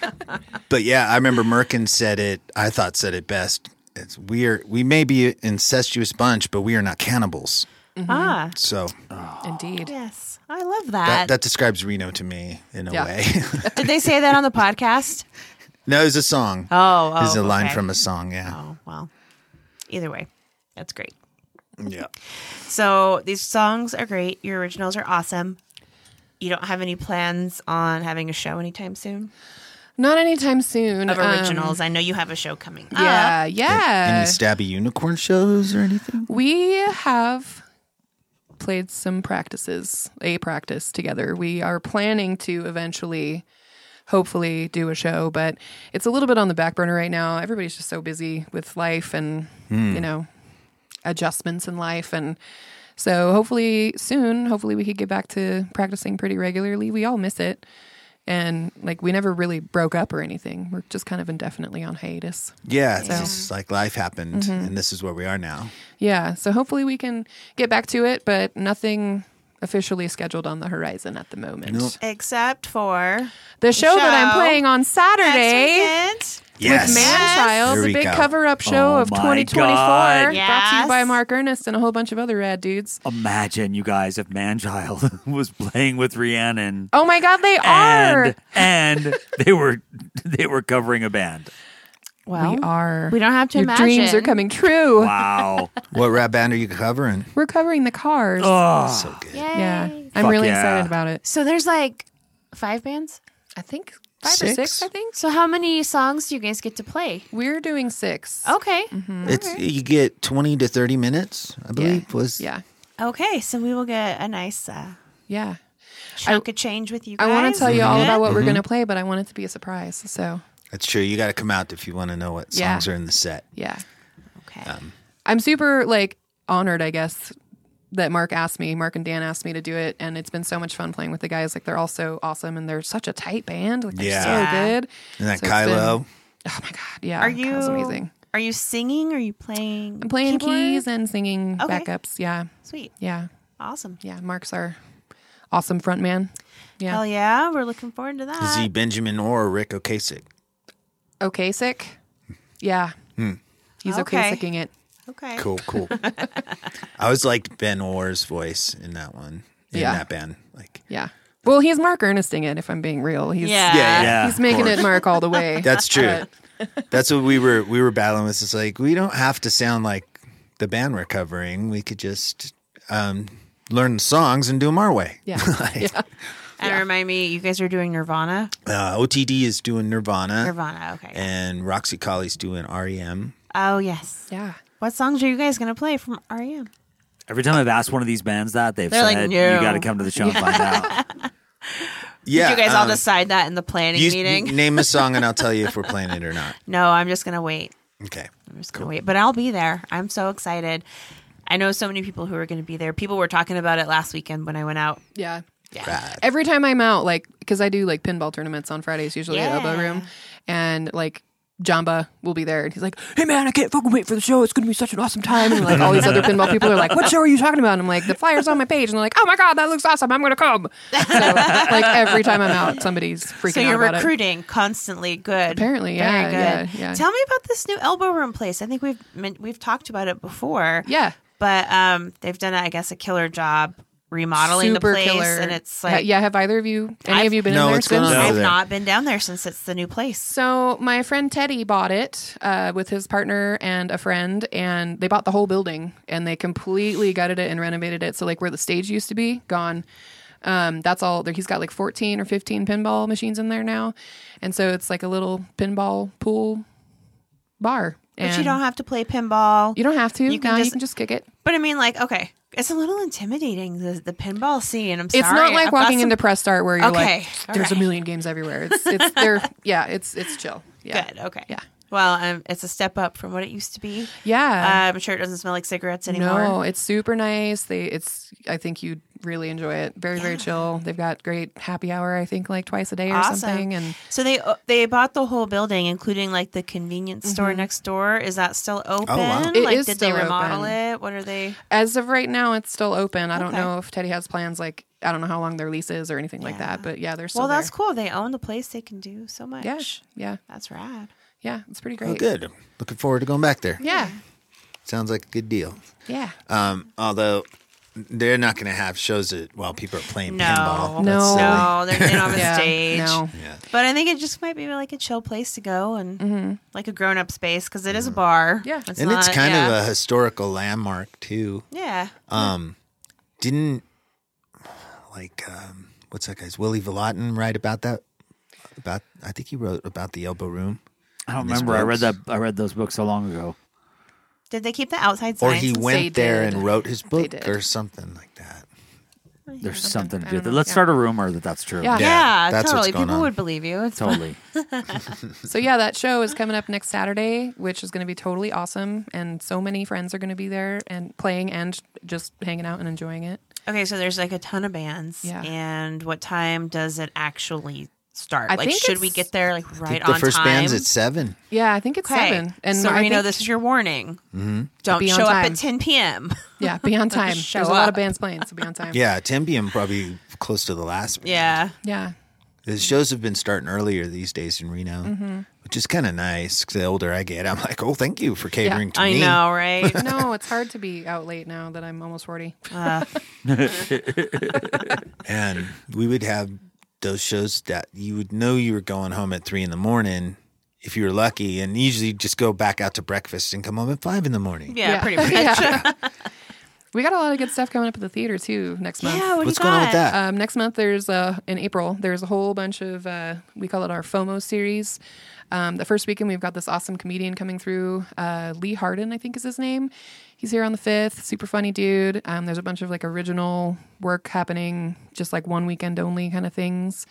but yeah, I remember Merkin said it. I thought said it best. It's we are we may be an incestuous bunch, but we are not cannibals. Ah, So Indeed. yes, I love that that. that describes Reno to me in a Yeah. way. Did they say that on the podcast? No, it's a song. Oh, oh It's a line okay. from a song. Yeah, Oh well. Either way, that's great. yeah. So these songs are great. Your originals are awesome. You don't have any plans on having a show anytime soon Not anytime soon. of Um, originals. I know you have a show coming up. yeah, yeah. Any stabby unicorn shows or anything? We have played some practices, a practice together. We are planning to eventually, hopefully, do a show, but it's a little bit on the back burner right now. Everybody's just so busy with life and, you know, adjustments in life. And so hopefully soon, hopefully we could get back to practicing pretty regularly. We all miss it. And like we never really broke up or anything. We're just kind of indefinitely on hiatus. Yeah, it's So- just like life happened, Mm-hmm. and this is where we are now. Yeah, so hopefully we can get back to it, but nothing officially scheduled on the horizon at the moment. Nope. Except for The show, that I'm show playing on Saturday next Yes. with Man-Child, Here the we big go. cover-up show Oh of my twenty twenty-four, God. brought to Yes. you by Mark Ernest and a whole bunch of other rad dudes. Imagine you guys if Manchild was playing with Rhiannon, Oh my God, they are! and and they were they were covering a band. Well, we are. we don't have to Your imagine. dreams are coming true. Wow. What rap band are you covering? We're covering the Cars. Oh, So good. Yeah, I'm Fuck really yeah. excited about it. So there's like five bands. I think five or Six? six, I think. So how many songs do you guys get to play? We're doing six. Okay. It's you get twenty to thirty minutes, I believe. Was Yeah, Okay. So we will get a nice uh, yeah. chunk of change with you guys. I want to tell you all Good? about what we're going to play, but I want it to be a surprise. So, that's true. You got to come out if you want to know what Yeah. songs are in the set. yeah. Okay. I'm super like honored, I guess, that Mark asked me, Mark and Dan asked me to do it, and it's been so much fun playing with the guys. Like they're all so awesome, and they're such a tight band. Like they're Yeah. so good. And that So it's Kylo. been- oh my god, yeah. Are you Kyle's amazing? Are you singing? Are you playing? I'm playing keyboard? keys and singing Okay. backups. Yeah, Sweet. yeah, Awesome. yeah. Mark's our awesome front man. Yeah. Hell yeah. We're looking forward to that. Is he Benjamin or Rick Ocasek? Okay, sick. Yeah. He's okay Okay. sicking it. Okay. Cool, cool. I always liked Ben Orr's voice in that one, in Yeah. that band. Like Yeah. Well, he's Mark Ernesting it. If I'm being real, he's Yeah. Yeah, yeah. he's making it Mark all the way. that's true. But- That's what we were we were battling with. It's like we don't have to sound like the band we're covering. We could just um, learn the songs and do them our way. Yeah. Like, yeah. And remind me, you guys are doing Nirvana. uh, O T D is doing Nirvana, Nirvana. Okay. and Roxy Colley's doing R E M. Oh yes. Yeah. What songs are you guys gonna play from R E M? Every time I've asked one of these bands that, they've They're like, said, "No." you got to come to the show and find out. Yeah, Did you guys all um, decide that in the planning you- meeting? name a song and I'll tell you if we're playing it or not. No, I'm just gonna wait. Okay. I'm just gonna wait, but I'll be there. I'm so excited. I know so many people who are going to be there. People were talking about it last weekend when I went out. Yeah. Rad. Every time I'm out, like, because I do like pinball tournaments on Fridays, usually at Elbow Yeah. Room, and like Jamba will be there, and he's like, "Hey man, I can't fucking wait for the show. It's gonna be such an awesome time." And like all these other pinball people are like, "What show are you talking about?" And I'm like, "The flyer's on my page," and they're like, "Oh my god, that looks awesome. I'm gonna come." So like every time I'm out, somebody's freaking So out you're about it. recruiting constantly. Good. Apparently, Very yeah, good. yeah, yeah. Tell me about this new elbow room place. I think we've men- we've talked about it before. Yeah, but um, they've done, I guess, a killer job remodeling Super the place, killer. and it's Ha- like, yeah. Have either of you, any I've- of you, been No, in there what's going since? on over I've there? not been down there since it's the new place. So my friend Teddy bought it uh, with his partner and a friend, and they bought the whole building, and they completely gutted it and renovated it. So like where the stage used to be, gone. Um, that's all. He's got like fourteen or fifteen pinball machines in there now, and so it's like a little pinball pool bar. But you And don't have to play pinball. You don't have to. You You can can, just- you can just kick it. But I mean, like, okay, it's a little intimidating, the the pinball scene. I'm It's sorry. not like I've got walking some- into Press Start where you're Okay, like, there's all a right. million games everywhere. It's it's there. Yeah, it's it's chill. Yeah. Good. Okay. Yeah. Well, um, it's a step up from what it used to be. Yeah. Uh, I'm sure it doesn't smell like cigarettes anymore. No, it's super nice. They, it's. I think you'd really enjoy it. Very, very chill. They've got great happy hour. I think like twice a day or Awesome. something. And So they uh, they bought the whole building, including like the convenience store Mhm. next door. Is that still open? wow. It like, is did still they remodel open. it? What are they? as of right now, it's still open. I don't Okay. know if Teddy has plans. Like I don't know how long their lease is or anything like Yeah. that. But yeah, they're still Well, that's there. cool. They own the place. They can do so much. Yeah, yeah, That's rad. yeah. It's pretty Oh, great. good. Looking forward to going back there. Yeah, Sounds like a good deal. yeah. Um, although they're not going to have shows that while people are playing No. pinball. No. That's silly. No, they're, they don't have a Yeah, stage. no. Yeah. But I think it just might be like a chill place to go and like a grown up space because it is a bar. Yeah. It's And it's not- kind yeah. of a historical landmark too. Yeah. Um, didn't like um, what's that guy's Willie Vallotton write about that? About I think he wrote about the Elbow Room. I don't in his remember. I read that. books. I read those books so long ago. Did they keep the outside Or signs? he and- went They there did. and wrote his book did. or something like that. There's something to I do. don't know. Let's Yeah. start a rumor that that's true. Yeah. Yeah, Yeah, that's what's totally. going People on. would believe you. It's fine. Totally. So yeah, that show is coming up next Saturday, which is going to be totally awesome, and so many friends are going to be there and playing and just hanging out and enjoying it. Okay, so there's like a ton of bands. Yeah. And what time does it actually start? I like, think should we it's- get there like I right think the on first time? band's at seven. Yeah, I think it's Okay. seven. And so I Reno, think- this is your warning. Mm-hmm. Don't Be on show up time. at ten p.m. Yeah, be on time. Show There's a lot up. of bands playing, so be on time. Yeah, ten p.m. probably close to the last. band. Yeah. Yeah. The shows have been starting earlier these days in Reno, Mm-hmm. which is kind of nice. 'Cause the older I get, I'm like, oh, thank you for catering to I me. know, right? No, it's hard to be out late now that I'm almost forty. Uh, And we would have those shows that you would know you were going home at three in the morning if you were lucky, and usually just go back out to breakfast and come home at five in the morning. yeah, Yeah. pretty much. Yeah. We got a lot of good stuff coming up at the theater too next month. Yeah, what What's do you going on with got? that? Um, next month, there's uh, in April, there's a whole bunch of, uh, we call it our FOMO series. Um, the first weekend, we've got this awesome comedian coming through. Uh, Lee Harden, I think is his name. He's here on the fifth. Super funny dude. Um, there's a bunch of like original work happening, just like one weekend only kind of things.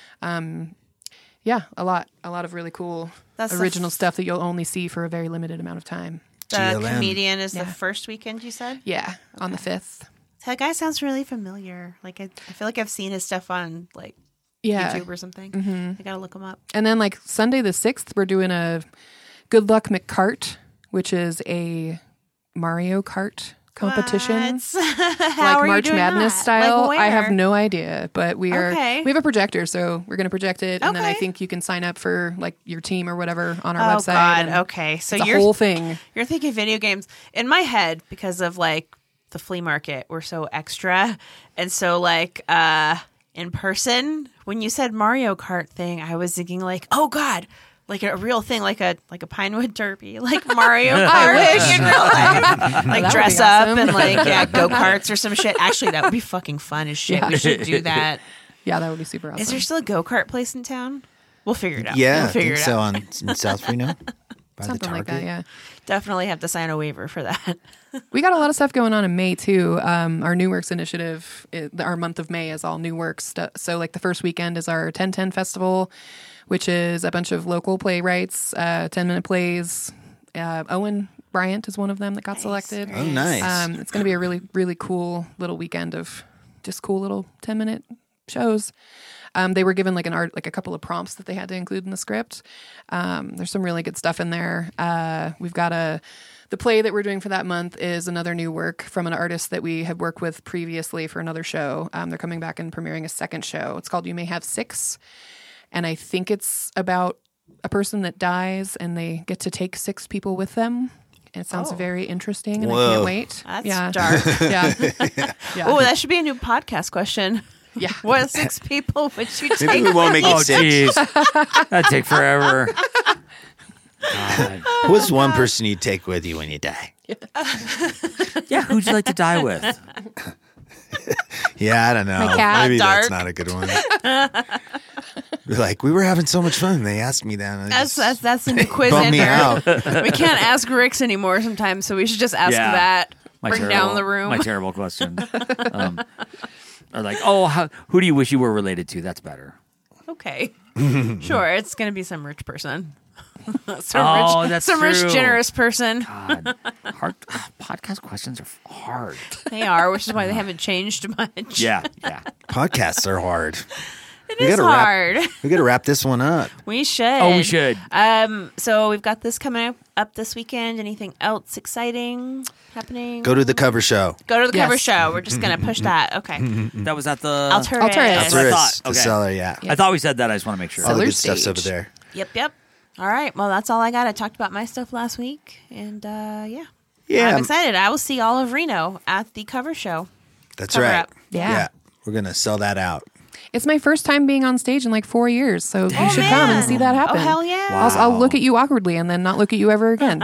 Um, yeah, a lot, a lot of really cool That's the original f- stuff that you'll only see for a very limited amount of time. The G L M. comedian is Yeah. the first weekend, you said? Yeah, on the fifth. That guy sounds really familiar. Like, I, I feel like I've seen his stuff on, like, Yeah. YouTube or something. Mm-hmm. I gotta look him up. And then like Sunday the sixth, we're doing a Good Luck McCart, which is a Mario Kart competition. What? How Like are you March doing Madness that? style. Like, I have where? no idea, but we are Okay. we have a projector, so we're gonna project it, and then I Okay. think you can sign up for like your team or whatever on our Oh, website. God. and Okay. So it's a you're whole thing. You're thinking video games in my head because of like the flea market. We're so extra, and so like uh in person. When you said Mario Kart thing, I was thinking like, oh God, like a real thing, like a like a Pinewood Derby, like Mario Kart in real life. Like would dress be up awesome. and like yeah, go karts or some shit. Actually, that would be fucking fun as shit. Yeah. We should do that. Yeah, that would be super awesome. Is there still a go kart place in town? We'll figure it out. Yeah, we'll I figure think it so out. on in South Reno by Something the like Target. that? Yeah. Definitely have to sign a waiver for that. We got a lot of stuff going on in May too. Um, our New Works initiative, it, our month of May is all New Works stuff. So like the first weekend is our ten ten festival, which is a bunch of local playwrights, uh, ten minute plays. Uh, Owen Bryant is one of them that got selected. Oh, nice. Um, it's going to be a really, really cool little weekend of just cool little ten minute shows. Um, they were given like an art, like a couple of prompts that they had to include in the script. Um, there's some really good stuff in there. Uh, we've got a the play that we're doing for that month is another new work from an artist that we had worked with previously for another show. Um, they're coming back and premiering a second show. It's called You May Have Six, and I think it's about a person that dies and they get to take six people with them. And it sounds Oh. very interesting, and I Whoa. can't wait. That's yeah. dark. Yeah. yeah. Oh, that should be a new podcast question. Yeah. What six people would you take? Maybe we won't make Oh, it six. jeez. That'd take forever. God. What's one person you'd take with you when you die? Yeah, who'd you like to die with? Yeah, I don't know. My cat, Maybe Dark. that's not a good one. We're like, we were having so much fun. They asked me that. and I That's just that's that's a new quiz bummed in me there. out. We can't ask Rick's anymore sometimes, so we should just ask Yeah. that. My Bring terrible, down the room. My terrible question. Um, or like, oh, how, who do you wish you were related to? That's better. Okay, sure. It's gonna be some rich person. some Oh, rich, that's some rich, true. generous person. God, hard ah, podcast questions are hard. They are, which is why they haven't changed much. Yeah, yeah. Podcasts are hard. it we is gotta wrap- hard. We got to wrap this one up. We should. Oh, we should. Um. So we've got this coming up, up this weekend. Anything else exciting happening? Go to the cover show. Go to the cover Yes. show. We're just gonna push that. Okay. That was at the. Alturas. Alturas. That's what I Alturas, thought. the Okay. cellar, yeah. I thought we said that. I just want to make sure. All the Cellar good stuff's stage. over there. Yep. Yep. All right. Well, that's all I got. I talked about my stuff last week, and uh, yeah. Yeah, I'm excited. I will see all of Reno at the cover show. that's Cover right. up. Yeah. We're going to sell that out. It's my first time being on stage in like four years, so you should come and see that happen. Oh, hell yeah. I'll, I'll look at you awkwardly and then not look at you ever again.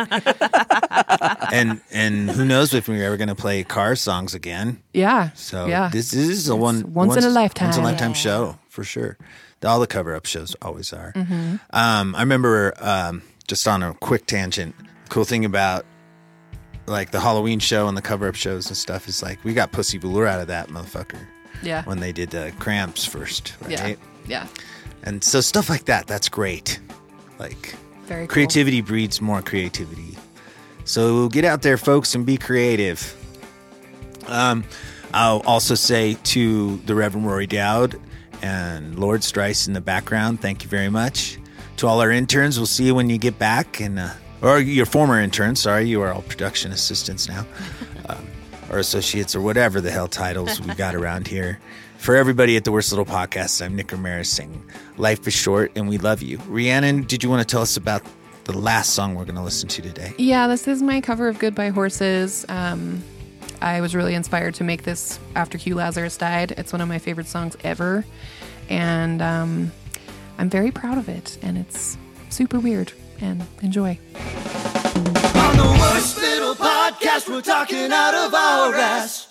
and and who knows if we're ever going to play car songs again. Yeah. So yeah. this, this is a one once in a lifetime. once in a lifetime show for sure. All the cover up shows always are. Mm-hmm. Um, I remember um, just on a quick tangent. Cool thing about like the Halloween show and the cover up shows and stuff is like we got Pussy Velour out of that motherfucker yeah. when they did the Cramps first, right? yeah. Yeah. And so stuff like that, that's great. Like Very cool. creativity breeds more creativity. So get out there, folks, and be creative. Um, I'll also say to the Reverend Rory Dowd and Lord Strice in the background, thank you very much. To all our interns, we'll see you when you get back. and uh, Or your former interns, sorry, you are all production assistants now. um, or associates or whatever the hell titles we got around here. For everybody at the Worst Little Podcast, I'm Nick Ramirez saying life is short and we love you. Rhiannon, did you want to tell us about the last song we're going to listen to today? Yeah, this is my cover of Goodbye Horses. Um, I was really inspired to make this after Hugh Lazarus died. It's one of my favorite songs ever. And um, I'm very proud of it. And it's super weird. And enjoy. On the Worst Little Podcast, we're talking out of our ass.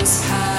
this house.